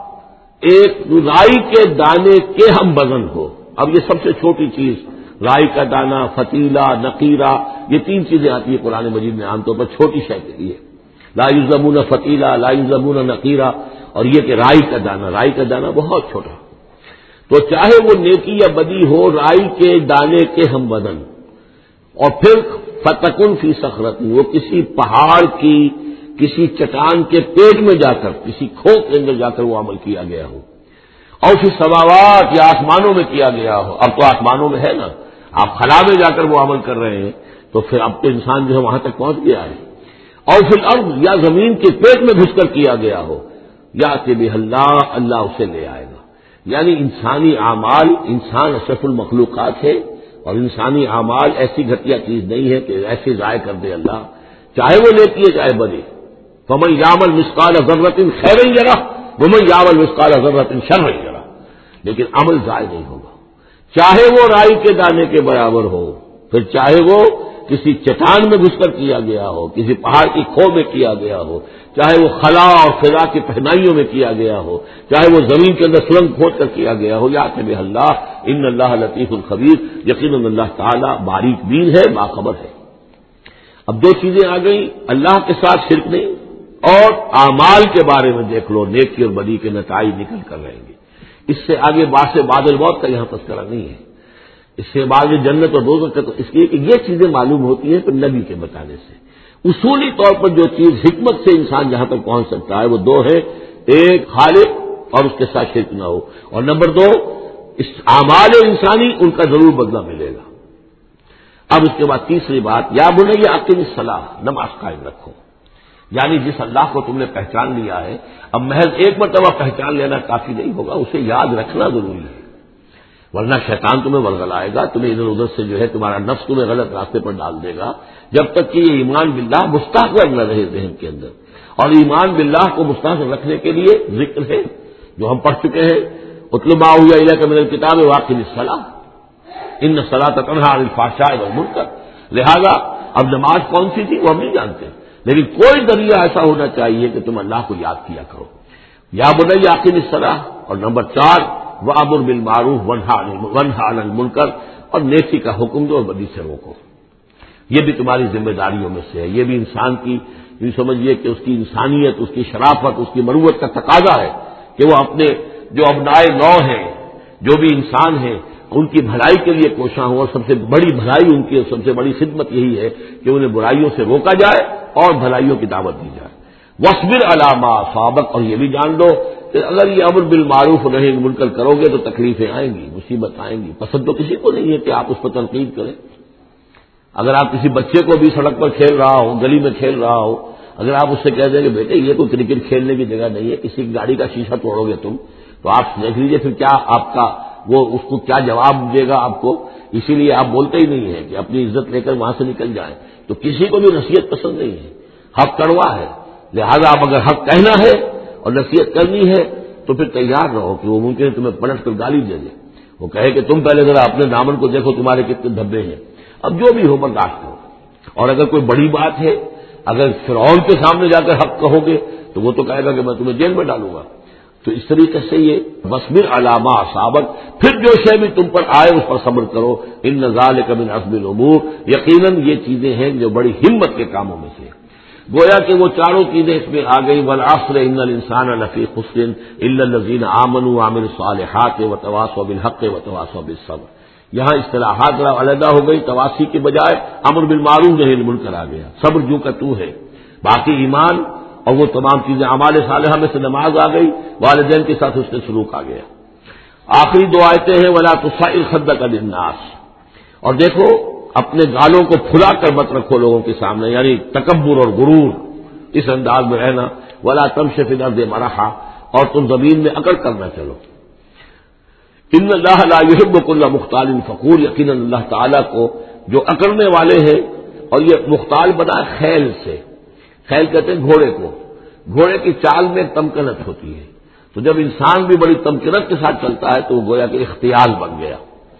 ایک رائی کے دانے کے ہم وزن ہو۔ اب یہ سب سے چھوٹی چیز، رائی کا دانہ، فتیلہ، نقیرہ، یہ 3 چیزیں آتی ہیں قرآن مجید میں عام طور پر چھوٹی شے کے لیے، لا یظلمون فتیلہ، لا یظلمون نقیرہ، اور یہ کہ رائی کا دانہ بہت چھوٹا، تو چاہے وہ نیکی یا بدی ہو رائی کے دانے کے ہم وزن، اور پھر فتکن فی صخرۃ، وہ کسی پہاڑ کی، کسی چٹان کے پیٹ میں جا کر، کسی کھو کے اندر جا کر وہ عمل کیا گیا ہو، اور پھر سماوات یا آسمانوں میں کیا گیا ہو۔ اب تو آسمانوں میں ہے نا، آپ خلا میں جا کر وہ عمل کر رہے ہیں، تو پھر اب تو انسان جو ہے وہاں تک پہنچ گیا ہے. اور فی الارض یا زمین کے پیٹ میں گھس کر کیا گیا ہو یا کہ بہ اللہ اسے لے آئے گا. یعنی انسانی اعمال، انسان اشرف المخلوقات ہے اور انسانی اعمال ایسی گھٹیا چیز نہیں ہے کہ ایسے ضائع کر دے اللہ، چاہے وہ نیکی ہے چاہے بدی. فمن یعمل مثقال ذرۃ خیرا یرہ ومن یعمل مثقال ذرۃ شرا یرہ. لیکن عمل ضائع نہیں ہوگا، چاہے وہ رائی کے دانے کے برابر ہو، پھر چاہے وہ کسی چٹان میں گھس کر کیا گیا ہو، کسی پہاڑ کی کھو میں کیا گیا ہو، چاہے وہ خلا اور خلا کی پہنائیوں میں کیا گیا ہو، چاہے وہ زمین کے اندر سرنگ کھود کر کیا گیا ہو. یا کہ بہ اللہ ان اللہ لطیف الخبیر، یقیناً اللہ تعالیٰ باریک بین ہے، باخبر ہے. اب دو چیزیں آ گئیں، اللہ کے ساتھ شرک نہیں، اور اعمال کے بارے میں دیکھ لو نیکی اور بدی کے نتائج نکل کر رہیں گے. اس سے آگے باس بعد الموت کا یہاں تذکرہ نہیں ہے. اس سے بعد جنت اور دوزخ کا، تو اس لیے کہ یہ چیزیں معلوم ہوتی ہیں پھر نبی کے بتانے سے. اصولی طور پر جو چیز حکمت سے انسان جہاں تک پہنچ سکتا ہے وہ دو ہے، ایک خالق اور اس کے ساتھ شرک نہ ہو، اور نمبر دو اس اعمال انسانی ان کا ضرور بدلہ ملے گا. اب اس کے بعد تیسری بات، یا بنی اقم الصلاۃ، نماز قائم رکھو. یعنی جس اللہ کو تم نے پہچان لیا ہے، اب محض ایک مرتبہ پہچان لینا کافی نہیں ہوگا، اسے یاد رکھنا ضروری ہے. ورنہ شیطان تمہیں ورغلائے گا، تمہیں ادھر ادھر سے جو ہے تمہارا نفس تمہیں غلط راستے پر ڈال دے گا، جب تک کہ یہ ایمان باللہ مستحکم نہ رہے ذہن کے اندر. اور ایمان باللہ کو مستحکم رکھنے کے لیے ذکر ہے جو ہم پڑھ چکے ہیں، اتل ما اوحی الیک من الکتاب واقم الصلاۃ ان الصلاۃ تنہی عن الفحشاء والمنکر. لہذا اب نماز کون سی تھی وہ ہم نہیں جانتے، لیکن کوئی ذریعہ ایسا ہونا چاہیے کہ تم اللہ کو یاد کیا کرو. یا بنی اقم الصلاۃ، اور نمبر 4 وامر بالمعروف وانہی عن المنکر، اور نیکی کا حکم دو اور بدی سے روکو. یہ بھی تمہاری ذمہ داریوں میں سے ہے. یہ بھی انسان کی، یہ سمجھیے کہ اس کی انسانیت، اس کی شرافت، اس کی مروت کا تقاضا ہے کہ وہ اپنے جو ابنائے نو ہیں، جو بھی انسان ہیں، ان کی بھلائی کے لیے کوشاں ہوں. اور سب سے بڑی بھلائی ان کی، سب سے بڑی خدمت یہی ہے کہ انہیں برائیوں سے روکا جائے اور بھلائیوں کی دعوت دی جائے. واصبر علی ما اصابک، اور یہ بھی جان لو کہ اگر یہ امر بالمعروف و نہی عن المنکر کرو گے تو تکلیفیں آئیں گی، مصیبت آئیں گی. پسند تو کسی کو نہیں ہے کہ آپ اس پر تنقید کریں. اگر آپ کسی بچے کو بھی سڑک پر کھیل رہا ہو، گلی میں کھیل رہا ہو، اگر آپ اس سے کہہ دیں کہ بیٹے یہ کوئی کرکٹ کھیلنے کی جگہ نہیں ہے، کسی کی گاڑی کا شیشہ توڑو گے تم، تو آپ دیکھ لیجیے پھر کیا آپ کا وہ اس کو کیا جواب دے گا آپ کو. اسی لیے آپ بولتے ہی نہیں ہیں کہ اپنی عزت لے کر وہاں سے نکل جائیں. تو کسی کو بھی نصیحت پسند نہیں ہے، حق کڑوا ہے. لہذا آپ اگر حق کہنا ہے اور نصیحت کرنی ہے تو پھر تیار رہو کہ وہ ممکن ہے تمہیں پلٹ کر گالی دے دے، وہ کہے کہ تم پہلے ذرا اپنے دامن کو دیکھو تمہارے کتنے دھبے ہیں. اب جو بھی ہو برداشت کرو. اور اگر کوئی بڑی بات ہے، اگر فرعون کے سامنے جا کر حق کہو گے تو وہ تو کہے گا کہ میں تمہیں جیل میں ڈالوں گا. تو اس طریقے سے یہ واصبر علی ما اصابک، پھر جو شے بھی تم پر آئے اس پر صبر کرو. ان ذالک من عزم الامور، یقیناً یہ چیزیں ہیں جو بڑی ہمت کے کاموں میں سے. گویا کہ وہ چاروں چیزیں اس میں آ گئی. والعصر ان الانسان لفی خسر الا الذین آمنوا وعملوا الصالحات وتواصوا بالحق وتواصوا بالصبر. یہاں اصطلاحات علیحدہ ہو گئی، تواصی کے بجائے امر بالمعروف نہی عن المنکر آ گیا. صبر جو کا تو ہے، باقی ایمان اور وہ تمام چیزیں اعمال صالحہ میں سے نماز آ گئی، والدین کے ساتھ اس نے سلوک آ گیا. آخری دو آیتیں ہیں ولا تصعر خدک للناس، اور دیکھو اپنے گالوں کو پھلا کر مت رکھو لوگوں کے سامنے، یعنی تکبر اور غرور اس انداز میں رہنا. ولا تمش فی الارض مرحا، اور تم زمین میں اکڑ کر نہ چلو. ان اللہ لا یحب کل مختال فخور، یقیناً اللہ تعالیٰ کو جو اکڑنے والے ہیں، اور یہ مختال بنا خیل سے، خیل کہتے ہیں گھوڑے کو، گھوڑے کی چال میں تمکنت ہوتی ہے. تو جب انسان بھی بڑی تمکنت کے ساتھ چلتا ہے تو وہ گویا کہ اختیال بن گیا.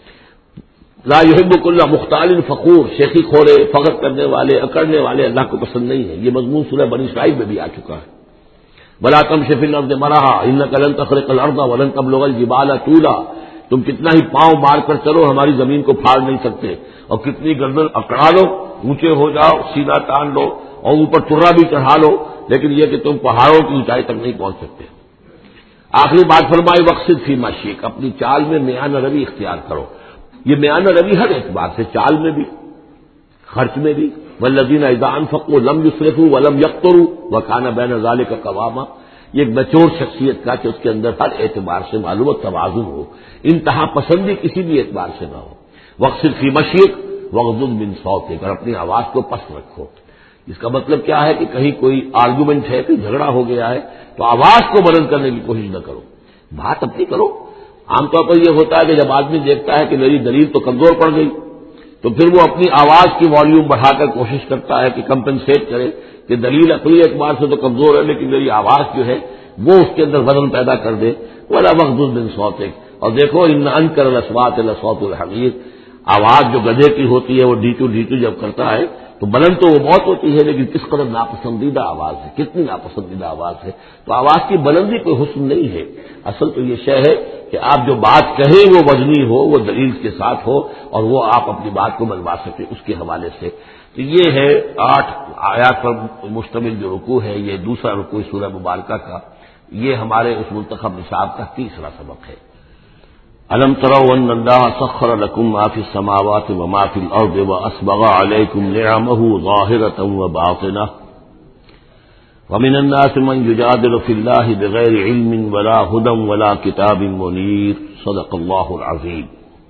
لا یحب کل مختال فخور، شیخی خورے، فخر کرنے والے، اکڑنے والے اللہ کو پسند نہیں ہے. یہ مضمون سورہ بنی اسرائیل میں بھی آ چکا ہے. ولا تمش فی الارض مرحا انک لن تخرق الارض ولن تبلغ الجبال طولا، تم کتنا ہی پاؤں مار کر چلو ہماری زمین کو پھاڑ نہیں سکتے، اور کتنی گردن اکڑا لو، اونچے ہو جاؤ، سینہ تان لو اور اوپر ترا بھی چڑھا لو، لیکن یہ کہ تم پہاڑوں کی اونچائی تک نہیں پہنچ سکتے. آخری بات فرمائی وقصد فی مشیک، اپنی چال میں میانہ روی اختیار کرو. یہ میانہ روی ہر اعتبار سے، چال میں بھی، خرچ میں بھی. والذین اذا انفقوا لم یسرفوا ولم یقتروا وکان بین ذلک قواما، یہ ایک میچور شخصیت کا کہ اس کے اندر ہر اعتبار سے معلوم و توازن ہو، انتہا پسندی کسی بھی اعتبار سے نہ ہو. وقصد فی مشیک وغضض من صوتک، اور اپنی آواز کو پست رکھو۔ اس کا مطلب کیا ہے کہ کہیں کوئی آرگومنٹ ہے، کوئی جھگڑا ہو گیا ہے تو آواز کو بلند کرنے کی کوشش نہ کرو، بات اپنی کرو۔ عام طور پر یہ ہوتا ہے کہ جب آدمی دیکھتا ہے کہ میری دلیل تو کمزور پڑ گئی تو پھر وہ اپنی آواز کی والیوم بڑھا کر کوشش کرتا ہے کہ کمپنسیٹ کرے کہ دلیل عقلی اعتبار سے تو کمزور ہے لیکن میری آواز جو ہے وہ اس کے اندر وزن پیدا کر دے۔ ولا وغضض من صوتک، اور دیکھو ان انکر الاصوات لصوت الحمیر، آواز جو گدھے کی ہوتی ہے وہ ڈیٹو ڈیٹو جب کرتا ہے تو بلند تو وہ بہت ہوتی ہے لیکن کس قدر ناپسندیدہ آواز ہے، کتنی ناپسندیدہ آواز ہے۔ تو آواز کی بلندی کوئی حسن نہیں ہے، اصل تو یہ شے ہے کہ آپ جو بات کہیں وہ وزنی ہو، وہ دلیل کے ساتھ ہو، اور وہ آپ اپنی بات کو منوا سکیں اس کے حوالے سے۔ تو یہ ہے 8 آیات پر مشتمل جو رکوع ہے، یہ دوسرا رکوع سورہ مبارکہ کا، یہ ہمارے اس منتخب نصاب کا تیسرا سبق ہے۔ الم تروا ان اللہ سخر لکم ما فی السماوات وما فی الارض واسبغ علیکم نعمہ ظاہرۃ وباطنہ ومن الناس من یجادل فی اللہ بغیر علم ولا ہدی ولا کتاب منیر صدق اللہ العظیم۔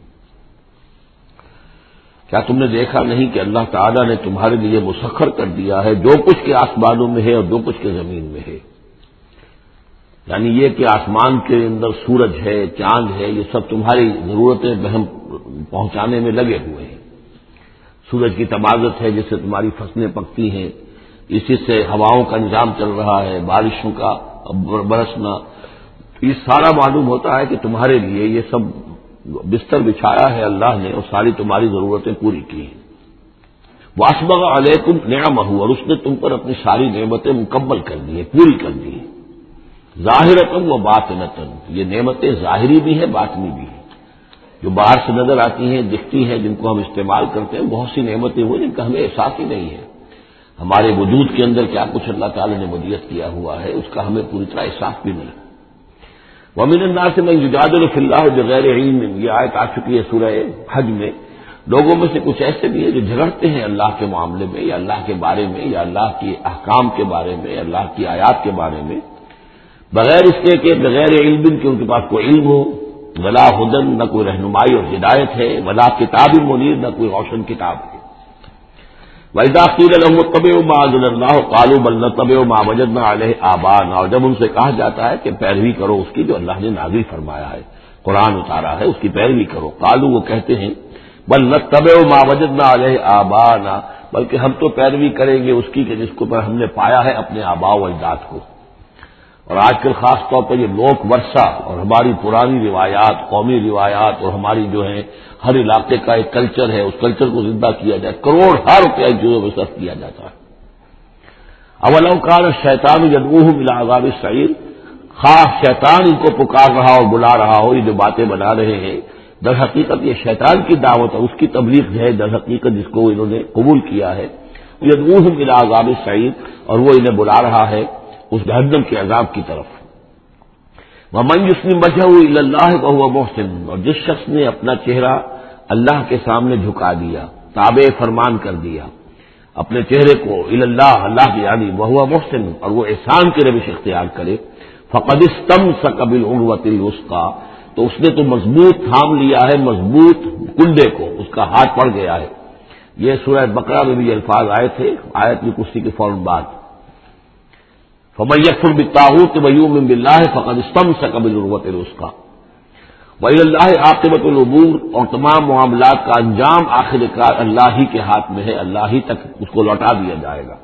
کیا تم نے دیکھا نہیں کہ اللہ تعالیٰ نے تمہارے لیے مسخر کر دیا ہے جو کچھ کے آسمانوں میں ہے اور جو کچھ کے زمین میں ہے، یعنی یہ کہ آسمان کے اندر سورج ہے، چاند ہے، یہ سب تمہاری ضرورتیں بہم پہنچانے میں لگے ہوئے ہیں۔ سورج کی تمازت ہے جس سے تمہاری فصلیں پکتی ہیں، اسی سے ہواؤں کا نظام چل رہا ہے، بارشوں کا برسنا، یہ سارا معلوم ہوتا ہے کہ تمہارے لیے یہ سب بستر بچھایا ہے اللہ نے اور ساری تمہاری ضرورتیں پوری کی ہیں۔ واسبغ علیکم نعمہ، اور اس نے تم پر اپنی ساری نعمتیں مکمل کر دی ہیں، پوری کر دی ہیں۔ ظاہرتاً و باطنتاً، یہ نعمتیں ظاہری بھی ہیں باطنی بھی ہیں، جو باہر سے نظر آتی ہیں دکھتی ہیں جن کو ہم استعمال کرتے ہیں، بہت سی نعمتیں وہ جن کا ہمیں احساس ہی نہیں ہے۔ ہمارے وجود کے اندر کیا کچھ اللہ تعالی نے مدیت کیا ہوا ہے اس کا ہمیں پوری طرح احساس بھی نہیں۔ ومن الناس من یجادل فی اللہ بغیر علم، یہ آیت آ چکی ہے سورہ حج میں۔ لوگوں میں سے کچھ ایسے بھی ہیں جو جھگڑتے ہیں اللہ کے معاملے میں یا اللہ کے بارے میں یا اللہ کے احکام کے بارے میں یا اللہ کی آیات کے بارے میں، بغیر اس کے کہ بغیر علم کہ ان کے پاس کوئی علم ہو، ولا ہدن، نہ کوئی رہنمائی اور ہدایت ہے، ولا کتاب منیر، نہ کوئی روشن کتاب ہے۔ وَإِذَا قِيلَ لَهُمُ اتَّبِعُوا مَا أَنزَلَ اللَّهُ قَالُوا بَلْ نَتَّبِعُ مَا وَجَدْنَا عَلَيْهِ آبَاءَنَا، اور جب ان سے کہا جاتا ہے کہ پیروی کرو اس کی جو اللہ نے نازل فرمایا ہے، قرآن اتارا ہے، اس کی پیروی کرو، قالوا، وہ کہتے ہیں بل نتبع ما وجدنا علیہ آباءنا، بلکہ ہم تو پیروی کریں گے اس کی کہ جس کو پر ہم نے پایا ہے اپنے آباء و اجداد کو۔ اور آج کل خاص طور پر یہ لوک ورثہ اور ہماری پرانی روایات، قومی روایات اور ہماری جو ہے ہر علاقے کا ایک کلچر ہے، اس کلچر کو زندہ کیا جائے، کروڑ ہر روپیہ چیزوں میں صرف کیا جاتا ہے۔ اولو کان الشیطان یدعوہم الی عذاب السعیر، خواہ شیطان ان کو پکار رہا اور بلا رہا ہو، یہ جو باتیں بنا رہے ہیں در حقیقت یہ شیطان کی دعوت ہے، اس کی تبلیغ ہے در حقیقت جس کو انہوں نے قبول کیا ہے۔ یدعوہم الی عذاب السعیر، اور وہ انہیں بلا رہا ہے اس جہنم کے عذاب کی طرف۔ ومن یسلم وجہہ الی اللہ فہو محسن، اور جس شخص نے اپنا چہرہ اللہ کے سامنے جھکا دیا، تابع فرمان کر دیا اپنے چہرے کو الی اللہ، اللہ کی یعنی وہو محسن، اور وہ احسان کی روش اختیار کرے، فقد استمسک بالعروۃ الوثقی، تو اس نے تو مضبوط تھام لیا ہے مضبوط کنڈے کو، اس کا ہاتھ پڑ گیا ہے۔ یہ سورہ بقرہ میں بھی الفاظ آئے تھے آیت کی کرسی کے فوراً بعد، فمن یکفر بالطاغوت ویؤمن باللہ فقد استمسک بالعروۃ الوثقی وإلی اللہ عاقبۃ الامور، اور تمام معاملات کا انجام آخر کار اللہ ہی کے ہاتھ میں ہے، اللہ ہی تک اس کو لوٹا دیا جائے گا۔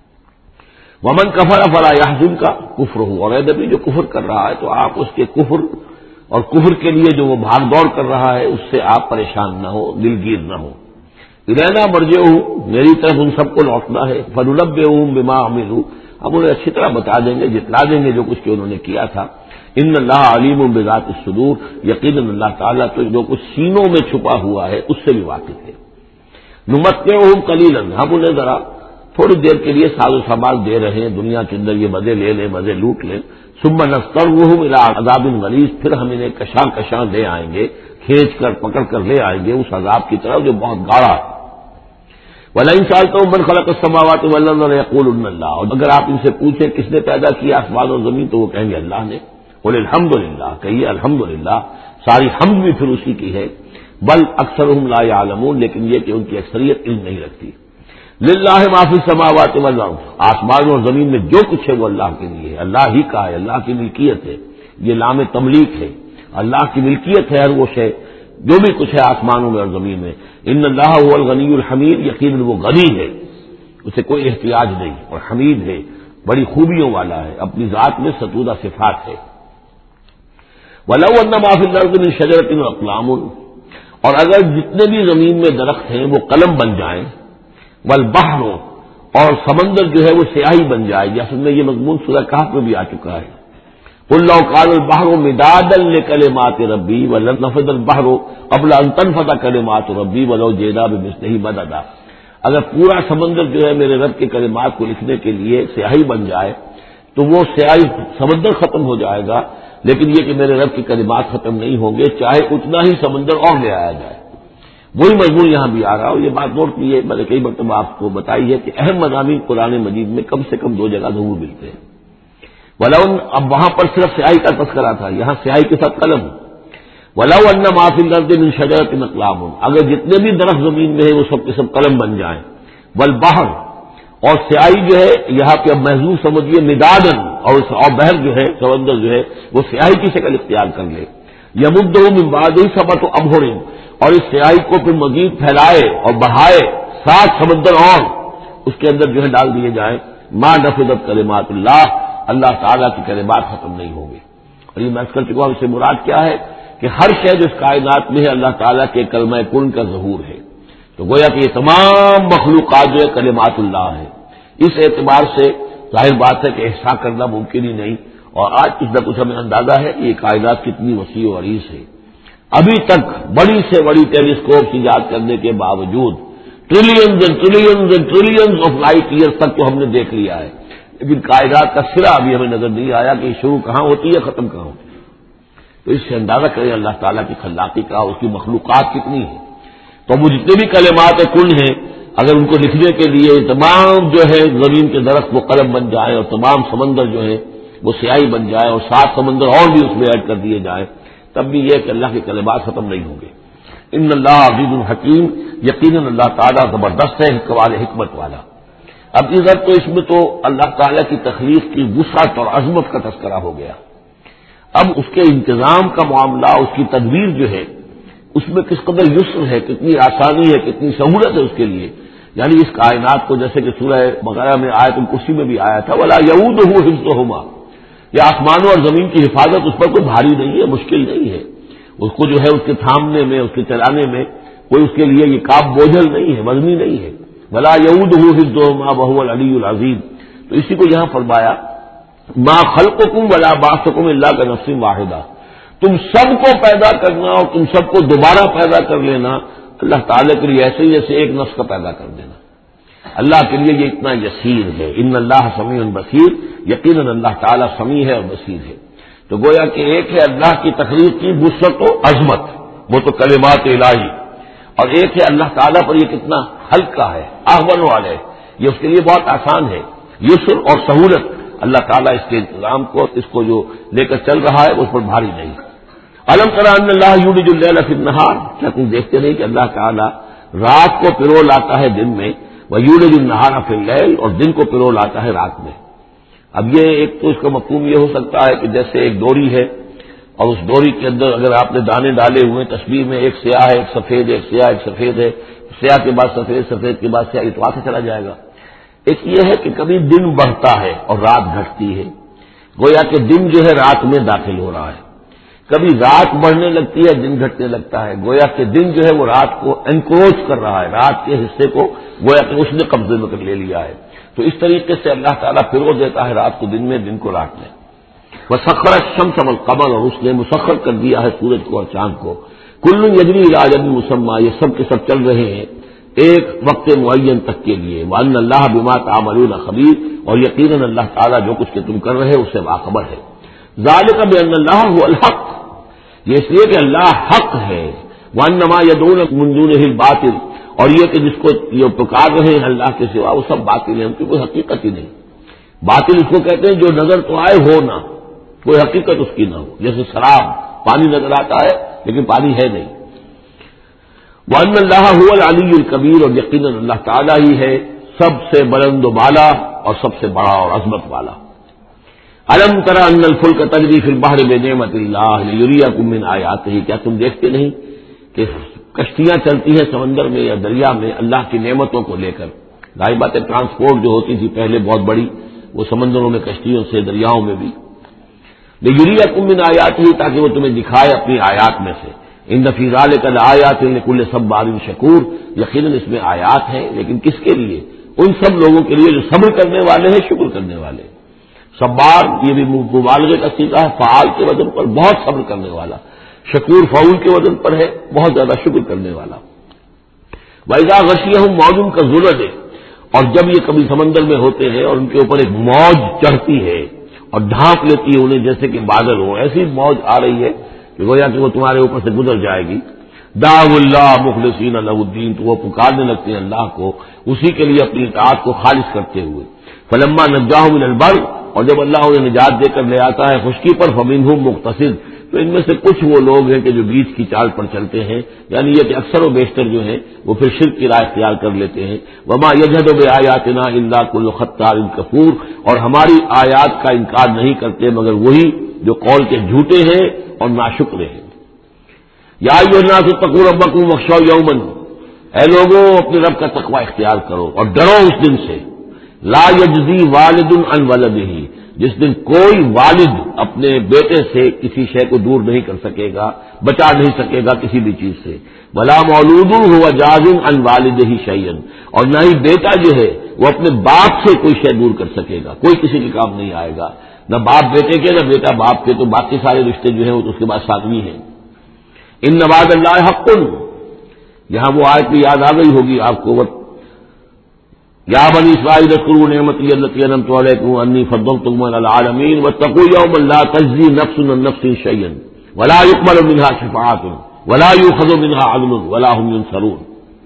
ومن کفر فلا یحزنک کفرہ، اور اے نبی جو کفر کر رہا ہے تو آپ اس کے کفر اور کفر کے لیے جو وہ بھاگ دوڑ کر رہا ہے اس سے آپ پریشان نہ ہو، دلگیر نہ ہو۔ الینا مرجعہم، میری طرف ان سب کو لوٹنا ہے، فننبئہم بما عملوا، ہم انہیں اچھی طرح بتا دیں گے، جتلا دیں گے جو کچھ کہ انہوں نے کیا تھا۔ ان اللہ علیم بذات الصدور، یقیناً اللہ تعالیٰ تو جو کچھ سینوں میں چھپا ہوا ہے اس سے بھی واقف ہے۔ نمتعہم قلیلا، ہم انہیں ذرا تھوڑی دیر کے لیے ساز و سامان دے رہے ہیں، دنیا کے اندر یہ مزے لے لیں، مزے لوٹ لیں، ثم نضطرهم الى عذاب غلیظ، پھر ہم انہیں کشاں کشاں لے آئیں گے، کھینچ کر پکڑ کر لے آئیں گے اس عذاب کی طرف جو بہت گاڑا ہے۔ وَلَئِن سَأَلْتَهُم مَّنْ خَلَقَ السَّمَاوَاتِ وَالْأَرْضَ لَيَقُولُنَّ اللَّهُ، اور اگر آپ ان سے پوچھیں کس نے پیدا کیا آسمان اور زمین تو وہ کہیں گے اللہ نے۔ قُلِ الْحَمْدُ لِلَّهِ، کہیے الحمدللہ، ساری حمد بھی پھر اسی کی ہے۔ بل اکثرهم لا یعلمون، لیکن یہ کہ ان کی اکثریت علم نہیں رکھتی۔ للہ ما فی السماوات والارض، آسمان اور زمین میں جو کچھ ہے وہ اللہ کے لیے ہے، اللہ ہی کا ہے، اللہ کی ملکیت ہے، یہ لام تملیک ہے، اللہ کی ملکیت ہے ہر وہ شے جو بھی کچھ ہے آسمانوں میں اور زمین میں۔ ان اللہ هو الغنی الحمید، یقیناً وہ غنی ہے، اسے کوئی احتیاج نہیں، اور حمید ہے، بڑی خوبیوں والا ہے، اپنی ذات میں ستودہ صفات ہے۔ وَلَوْ أَنَّ مَا فِي الْأَرْضِ مِن شَجَرَةٍ وَأَقْلَامٌ، اور اگر جتنے بھی زمین میں درخت ہیں وہ قلم بن جائیں، والبحر، اور سمندر جو ہے وہ سیاہی بن جائے، جیسے میں یہ مضمون سورہ کہف میں بھی آ چکا ہے۔ قُل لَّوْ كَانَ الْبَحْرُ مِدَادًا لِّكَلِمَاتِ رَبِّي وَلَنَفَدَ الْبَحْرُ قَبْلَ أَن تَنفَدَ كَلِمَاتُ رَبِّي وَلَوْ جِئْنَا بِمِثْلِهِ مَدَدًا، اگر پورا سمندر جو ہے میرے رب کے کلمات کو لکھنے کے لیے سیاہی بن جائے تو وہ سیاہی سمندر ختم ہو جائے گا، لیکن یہ کہ میرے رب کے کلمات ختم نہیں ہوں گے، چاہے اتنا ہی سمندر اور لے آیا جائے۔ وہی مضمون یہاں بھی آ رہا ہو، یہ بات نوٹ کی ہے، میں نے کئی مرتبہ آپ کو بتائی ہے کہ اہم مضامین قرآن مجید میں کم سے کم دو جگہ ضرور ملتے ہیں۔ ولو، اب وہاں پر صرف سیاہی کا تذکرہ تھا، یہاں سیاہی کے ساتھ قلم۔ ولو ان ما فی الارض من شجرۃ اقلام، اگر جتنے بھی درخت زمین میں ہیں وہ سب کے سب قلم بن جائیں، والبحر، اور سیاہی جو ہے یہاں پہ اب محظوظ سمجھیے مدادن، اور بحر جو ہے سمندر جو ہے وہ سیاہی کی شکل اختیار کر لے، یمدہ من بعدہ سبعۃ ابحر، اور اس سیاہی کو پھر مزید پھیلائے اور بڑھائے 7 سمندر اور اس کے اندر جو ہے ڈال دیے جائیں، ما نفدت کلمات اللہ، اللہ تعالیٰ کی کلمات ختم نہیں ہوں گے۔ اور یہ میں عرض کر چکا ہوں، اس سے مراد کیا ہے کہ ہر شے جو اس کائنات میں ہے اللہ تعالیٰ کے کلمہ کن کا ظہور ہے، تو گویا کہ یہ تمام مخلوقات جو ہے کلمات اللہ ہے۔ اس اعتبار سے ظاہر بات ہے کہ احصاء کرنا ممکن ہی نہیں، اور آج کچھ نہ کچھ ہمیں اندازہ ہے کہ یہ کائنات کتنی وسیع و عریض ہے۔ ابھی تک بڑی سے بڑی ٹیلیسکوپ ایجاد کرنے کے باوجود trillions and trillions and trillions of light years تک تو ہم نے دیکھ لیا ہے، لیکن کائنات کا سرا ابھی ہمیں نظر نہیں آیا کہ یہ شروع کہاں ہوتی ہے ختم کہاں ہوتی ہے۔ تو اس سے اندازہ کریں اللہ تعالیٰ کی خلاقی کا، اس کی مخلوقات کتنی ہے۔ تو وہ جتنے بھی کلمات کن ہیں اگر ان کو لکھنے کے لیے تمام جو ہے زمین کے درخت وہ قلم بن جائیں اور تمام سمندر جو ہے وہ سیاہی بن جائے اور 7 سمندر اور بھی اس میں ایڈ کر دیے جائیں، تب بھی یہ کہ اللہ کے کلمات ختم نہیں ہوں گے۔ ان اللہ عزیز الحکیم، یقیناً اللہ تعالیٰ زبردست ہے، حکمت والا۔ اب ادھر تو اس میں تو اللہ تعالیٰ کی تخلیق کی وسعت اور عظمت کا تذکرہ ہو گیا، اب اس کے انتظام کا معاملہ، اس کی تدبیر جو ہے اس میں کس قدر یسر ہے، کتنی آسانی ہے، کتنی سہولت ہے اس کے لیے، یعنی اس کائنات کو جیسے کہ سورہ بقرہ میں آیت الکرسی میں بھی آیا تھا ولا یعودہ حفظہما، یہ آسمانوں اور زمین کی حفاظت اس پر کوئی بھاری نہیں ہے، مشکل نہیں ہے، اس کو جو ہے اس کے تھامنے میں، اس کے چلانے میں کوئی اس کے لیے یہ کام بوجھل نہیں ہے، وزنی نہیں ہے۔ ولا یعودہ حفظہما وہو العلی العظیم، تو اسی کو یہاں فرمایا ما خلقکم ولا بعثکم الا کنفس واحدہ، تم سب کو پیدا کرنا اور تم سب کو دوبارہ پیدا کر لینا اللہ تعالیٰ کے لیے ایسے ہی جیسے ایک نفس کا پیدا کر دینا، اللہ کے لیے یہ اتنا یسیر ہے۔ ان اللہ سمیع بصیر، یقیناً اللہ تعالیٰ سمیع ہے اور بصیر ہے۔ تو گویا کہ ایک ہے اللہ کی تخلیق کی وسعت و عظمت، وہ تو کلمات الہی، اور ایک ہے اللہ تعالیٰ پر یہ کتنا ہلکا ہے، اہون والے، یہ اس کے لیے بہت آسان ہے، یسر اور سہولت اللہ تعالیٰ اس کے انتظام کو، اس کو جو لے کر چل رہا ہے اس پر بھاری نہیں۔ الم تر ان اللہ یولج اللیل فی النہار، کیا تم دیکھتے نہیں کہ اللہ تعالیٰ رات کو پرو لاتا ہے دن میں، ویولج النہار فی اللیل، اور دن کو پرو لاتا ہے رات میں۔ اب یہ ایک تو اس کا مفہوم یہ ہو سکتا ہے کہ جیسے ایک ڈوری ہے اور اس ڈوری کے اندر اگر آپ نے دانے ڈالے ہوئے، تصویر میں ایک سیاہ ہے ایک سفید ہے، ایک سیاہ ایک سفید ہے، سیاہ کے بعد سفید، سفید کے بعد سیاہ، یہ تو آتے چلا جائے گا۔ ایک یہ ہے کہ کبھی دن بڑھتا ہے اور رات گھٹتی ہے، گویا کہ دن جو ہے رات میں داخل ہو رہا ہے، کبھی رات بڑھنے لگتی ہے دن گھٹنے لگتا ہے، گویا کہ دن جو ہے وہ رات کو انکروچ کر رہا ہے، رات کے حصے کو گویا کہ اس نے قبضے میں کر لے لیا ہے۔ تو اس طریقے سے اللہ تعالیٰ پھرو دیتا ہے رات کو دن میں، دن کو رات میں۔ وسخر الشمس والقمر، اور اس نے مسخر کر دیا ہے سورج کو اور چاند کو، کل یجری الی اجل مسمى، یہ سب کے سب چل رہے ہیں ایک وقت معین تک کے لیے، وان اللہ بما تعملون خبیر، اور یقیناً اللہ تعالیٰ جو کچھ کہ تم کر رہے اس سے باخبر ہے۔ ذالک بان اللہ هو الحق، یہ اس لیے کہ اللہ حق ہے، وانما يدعون من دونه الباطل، اور یہ کہ جس کو یہ پکار رہے ہیں اللہ کے سوا وہ سب باطل ہے، ان کی کوئی حقیقت ہی نہیں۔ باطل اس کو کہتے ہیں جو نظر تو آئے ہو نہ، کوئی حقیقت اس کی نہ ہو، جیسے شراب، پانی نظر آتا ہے لیکن پانی ہے نہیں۔ وَأَنَّ اللَّهَ هُوَ الْعَلِيُّ الْكَبِيرُ، اور یقیناً اللہ تعالیٰ ہی ہے سب سے بلند و بالا اور سب سے بڑا اور عظمت والا۔ الم تر ان الفلک تجری فی البحر بنعمت اللہ لیریکم من آیاتہ، کیا تم دیکھتے نہیں کہ کشتیاں چلتی ہیں سمندر میں یا دریا میں اللہ کی نعمتوں کو لے کر؟ ظاہر بات ہے ٹرانسپورٹ جو ہوتی تھی پہلے بہت بڑی، وہ سمندروں میں کشتیوں سے، دریاؤں میں بھی، لیریکم من آیاتہ، تاکہ وہ تمہیں دکھائے اپنی آیات میں سے۔ ان فی ذلک لآیات لکل صبار شکور، یقیناً اس میں آیات ہیں، لیکن کس کے لیے؟ ان سب لوگوں کے لیے جو صبر کرنے والے ہیں، شکر کرنے والے ہیں۔ صبار یہ بھی مبالغے کا صیغہ ہے، فعال کے وزن پر بہت صبر کرنے والا، شکور فعول کے وزن پر ہے بہت زیادہ شکر کرنے والا۔ وَإِذَا غَشِيَهُم مَّوْجٌ كَالظُّلَلِ، اور جب یہ کبھی سمندر میں ہوتے ہیں اور ان کے اوپر ایک موج چڑھتی ہے اور ڈھانپ لیتی ہے انہیں جیسے کہ بادل ہو، ایسی موج آ رہی ہے کہ گویا کہ وہ تمہارے اوپر سے گزر جائے گی۔ دعوا اللہ مخلصین لہ الدین، تو وہ پکارنے لگتے ہیں اللہ کو اسی کے لیے اپنی اطاعت کو خالص کرتے ہوئے۔ فلما نجاہم الی البر، اور جب اللہ انہیں نجات دے کر لے آتا ہے خشکی پر، فمنہم مقتصد، تو ان میں سے کچھ وہ لوگ ہیں کہ جو بیچ کی چال پر چلتے ہیں، یعنی یہ کہ اکثر و بیشتر جو ہیں وہ پھر شرک کی راہ اختیار کر لیتے ہیں۔ وما یجحد بآیاتنا الا کل ختار کفور، اور ہماری آیات کا انکار نہیں کرتے مگر وہی جو قول کے جھوٹے ہیں اور ناشکر ہیں۔ یا ایھا الناس اتقوا ربکم واخشوا یوما، اے لوگوں اپنے رب کا تقوی اختیار کرو اور ڈرو اس دن سے، لا یجزی والد عن ولدہ، جس دن کوئی والد اپنے بیٹے سے کسی شے کو دور نہیں کر سکے گا، بچا نہیں سکے گا کسی بھی چیز سے، ولا مولود هو جاز عن والدہ شیئا، اور نہ ہی بیٹا جو ہے وہ اپنے باپ سے کوئی شے دور کر سکے گا، کوئی کسی کے کام نہیں آئے گا، نہ باپ بیٹے کے نہ بیٹا باپ کے، تو باقی سارے رشتے جو ہیں وہ تو اس کے بعد ساتوی ہیں۔ ان وعد اللہ حق، یہاں وہ آیت بھی یاد آ گئی ہوگی آپ کو، یا بنی اسرائیل اذکروا نعمتی التی انعمت علیکم انی فضلتکم علی العالمین واتقوا یوما لا تجزی نفس عن نفس شیئا ولا یقبل منها شفاعۃ ولا یؤخذ منها عدل ولا هم ينصرون۔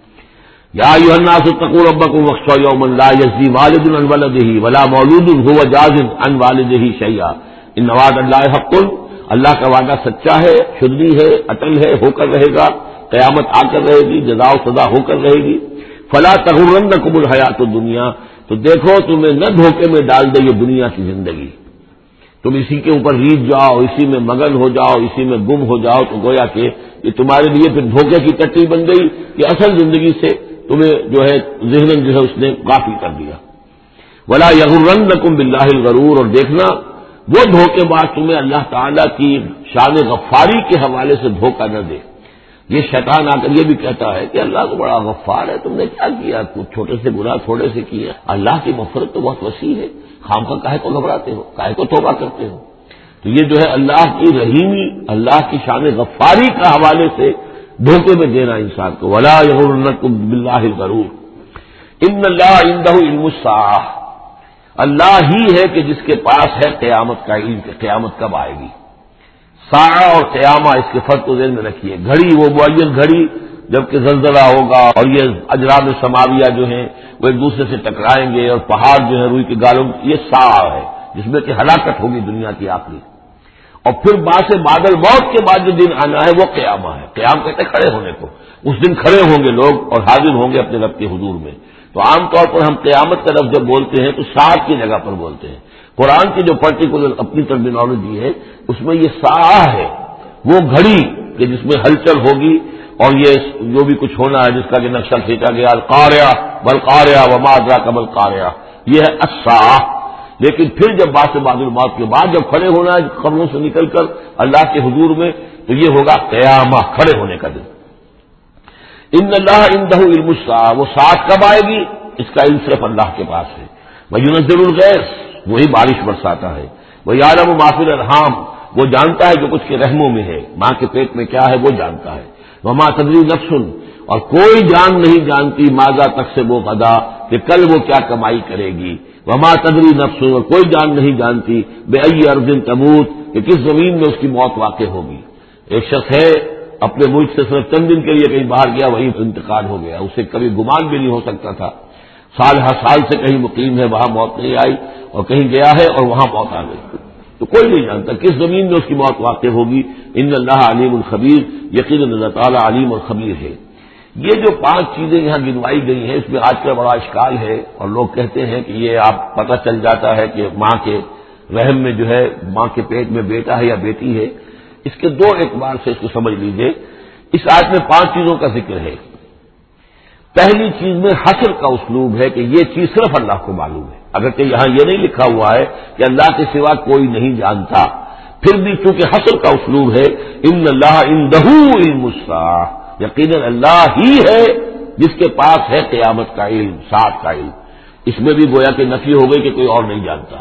یا ایھا الناس اتقوا ربکم واخشوا یوما لا یجزی والد عن ولدہ ولا مولود هو جاز عن والدہ شیئا ان وعد اللہ حق، اللہ کا وعدہ سچا ہے، شدنی ہے، اٹل ہے، ہو کر رہے گا، قیامت آ کر رہے گی، جزا و سزا ہو کر رہے گی۔ فلا تغرنکم الحیات الدنیا، تو دیکھو تمہیں نہ دھوکے میں ڈال دے یہ دنیا کی زندگی، تم اسی کے اوپر ریجھ جاؤ، اسی میں مگن ہو جاؤ، اسی میں گم ہو جاؤ، تو گویا کہ یہ تمہارے لیے پھر دھوکے کی ٹٹی بن گئی کہ اصل زندگی سے تمہیں جو ہے ذہناً جو ہے اس نے غافل کر دیا۔ ولا یغرنکم باللہ الغرور، اور دیکھنا وہ دھوکے باز تمہیں اللہ تعالیٰ کی شان غفاری کے حوالے سے دھوکہ نہ دے۔ یہ شیطان آ کر یہ بھی کہتا ہے کہ اللہ تو بڑا غفار ہے، تم نے کیا کیا، کچھ چھوٹے سے گناہ تھوڑے سے کیا، اللہ کی مغفرت تو بہت وسیع ہے، خامخواہ کاہے کو گھبراتے ہو، کاہے کو توبہ کرتے ہو۔ تو یہ جو ہے اللہ کی رحیمی، اللہ کی شان غفاری کا حوالے سے دھوکے میں دینا انسان کو۔ ولا یغرنکم باللہ الغرور ان اللہ عندہ علم الساعہ، اللہ ہی ہے کہ جس کے پاس ہے قیامت کا علم کہ قیامت کب آئے گی۔ ساعہ اور قیامہ، اس کے فرق کو ذہن میں رکھیے۔ گھڑی وہ معین گھڑی جبکہ زلزلہ ہوگا اور یہ اجرام سماویہ جو ہیں وہ ایک دوسرے سے ٹکرائیں گے اور پہاڑ جو ہے روئی کے گالوں، یہ ساعہ ہے جس میں کہ ہلاکت ہوگی دنیا کی آخری۔ اور پھر باعث بادل موت کے بعد جو دن آنا ہے وہ قیامہ ہے، قیام کہتے ہیں کھڑے ہونے کو، اس دن کھڑے ہوں گے لوگ اور حاضر ہوں گے اپنے رب کے حضور میں۔ تو عام طور پر ہم قیامت کا لفظ جب بولتے ہیں تو ساعت کی جگہ پر بولتے ہیں، قرآن کی جو پرٹیکولر اپنی ٹرمینالوجی ہے اس میں یہ ساعہ ہے، وہ گھڑی کہ جس میں ہلچل ہوگی اور یہ جو بھی کچھ ہونا ہے جس کا کہ نقشہ کھینچا گیا، القاریہ والقاریہ وما ادراک ما القاریہ، یہ ہے الساعہ۔ لیکن پھر جب بعد الموت کے بعد جب کھڑے ہونا ہے قبروں سے نکل کر اللہ کے حضور میں، تو یہ ہوگا قیامہ، کھڑے ہونے کا دن۔ ان اللہ عندہ علم الساعہ، وہ ساعت کب آئے گی اس کا علم صرف اللہ کے پاس ہے۔ وینزل الغیث، وہی بارش برساتا ہے۔ ویعلم ما فی الارحام، وہ جانتا ہے جو کچھ کے رحموں میں ہے، ماں کے پیٹ میں کیا ہے وہ جانتا ہے۔ وما تدری نفس، اور کوئی جان نہیں جانتی ماذا تکسب غدا، کہ کل وہ کیا کمائی کرے گی۔ وما تدری نفس، اور کوئی جان نہیں جانتی بأی ارض تموت، کہ کس زمین میں اس کی موت واقع ہوگی۔ ایک شخص ہے اپنے ملک سے صرف چند دن کے لیے کہیں باہر گیا، وہیں انتقال ہو گیا، اسے کبھی گمان بھی نہیں ہو سکتا تھا، سال ہر سال سے کہیں مقیم ہے وہاں موت نہیں آئی، اور کہیں گیا ہے اور وہاں موت آ گئی، تو کوئی نہیں جانتا کس زمین میں اس کی موت واقع ہوگی۔ ان اللہ علیم الخبیر، یقیناً اللہ تعالیٰ علیم اور خبیر ہے۔ یہ جو 5 چیزیں یہاں گنوائی گئی ہیں، اس میں آج کل بڑا اشکال ہے، اور لوگ کہتے ہیں کہ یہ آپ پتہ چل جاتا ہے کہ ماں کے رحم میں جو ہے، ماں کے پیٹ میں بیٹا ہے یا بیٹی ہے۔ اس کے 2 اعتبار سے اس کو سمجھ لیجئے۔ اس آیت میں 5 چیزوں کا ذکر ہے۔ پہلی چیز میں حصر کا اسلوب ہے کہ یہ چیز صرف اللہ کو معلوم ہے، اگرچہ یہاں یہ نہیں لکھا ہوا ہے کہ اللہ کے سوا کوئی نہیں جانتا، پھر بھی چونکہ حصر کا اسلوب ہے، ان اللہ عندہ علم الساعہ، یقیناً اللہ ہی ہے جس کے پاس ہے قیامت کا علم، ساعت کا علم۔ اس میں بھی گویا کہ نفی ہو گئی کہ کوئی اور نہیں جانتا۔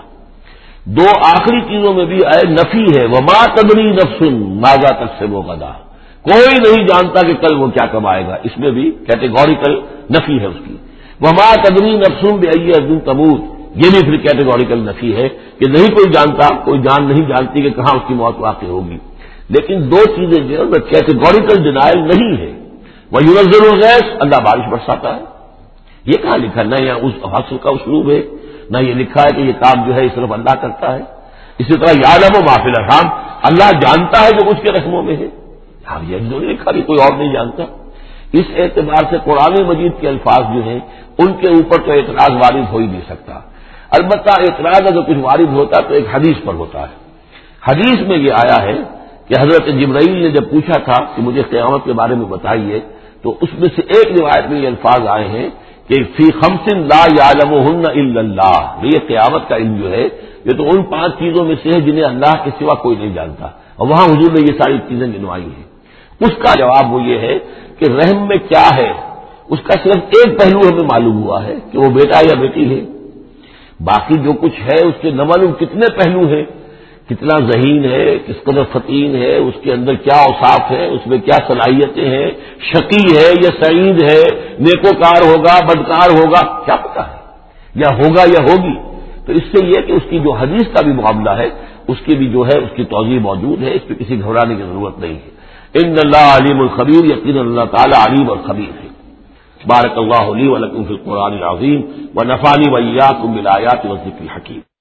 2 آخری چیزوں میں بھی آئے نفی ہے، وما تدری نفس ماذا تکسب غدا، کوئی نہیں جانتا کہ کل وہ کیا کمائے گا، اس میں بھی کیٹیگوریکل نفی ہے اس کی۔ وما تدری نفس بأی ارض تموت، یہ بھی پھر کیٹیگوریکل نفی ہے کہ نہیں کوئی جانتا، کوئی جان نہیں جانتی کہ کہاں اس کی موت واقع ہوگی۔ لیکن 2 چیزیں جو ہے کیٹیگوریکل ڈینائل نہیں ہے۔ وَيُنَزِّلُ الْغَيْثَ، اللہ بارش برساتا ہے، یہ کہاں لکھا؟ نہ یہاں اس حصر کا اسلوب ہے، نہ یہ لکھا ہے کہ یہ کام جو ہے صرف اللہ کرتا ہے۔ اسی طرح یعلم ما فی الارحام، اللہ جانتا ہے جو اس کے رحموں میں ہے، اب یہ نہیں لکھا کہ کوئی اور نہیں جانتا۔ اس اعتبار سے قرآن مجید کے الفاظ جو ہیں ان کے اوپر تو اعتراض وارد ہو ہی نہیں سکتا۔ البتہ اعتراض اگر کچھ وارد ہوتا تو ایک حدیث پر ہوتا ہے۔ حدیث میں یہ آیا ہے کہ حضرت جبرائیل نے جب پوچھا تھا کہ مجھے قیامت کے بارے میں بتائیے، تو اس میں سے ایک روایت میں یہ الفاظ آئے ہیں کہ فی 5 لا یعلمہن الا اللہ، یہ قیامت کا علم جو ہے یہ تو ان 5 چیزوں میں سے ہے جنہیں اللہ کے سوا کوئی نہیں جانتا، اور وہاں حضور نے یہ ساری چیزیں گنوائی ہیں۔ اس کا جواب وہ یہ ہے کہ رحم میں کیا ہے اس کا صرف ایک پہلو ہمیں معلوم ہوا ہے کہ وہ بیٹا یا بیٹی ہے، باقی جو کچھ ہے اس کے نہ معلوم کتنے پہلو ہیں، کتنا ذہین ہے، کس قدر فطین ہے، اس کے اندر کیا اوصاف ہے، اس میں کیا صلاحیتیں ہیں، شقی ہے یا سعید ہے، نیکوکار ہوگا بدکار ہوگا، کیا پتا ہے، یا ہوگا یا ہوگی۔ تو اس سے یہ کہ اس کی جو حدیث کا بھی معاملہ ہے اس کی بھی جو ہے اس کی توضیح موجود ہے، اس پہ کسی گھبرانے کی ضرورت نہیں ہے۔ ان اللہ علیم الخبیر، یقینا اللہ تعالی علیم اور خبیر ہے۔ بارک اللہ لی و لکم فی القرآن العظیم و نفعنی و ایاکم بالآیات والذکر الحکیم۔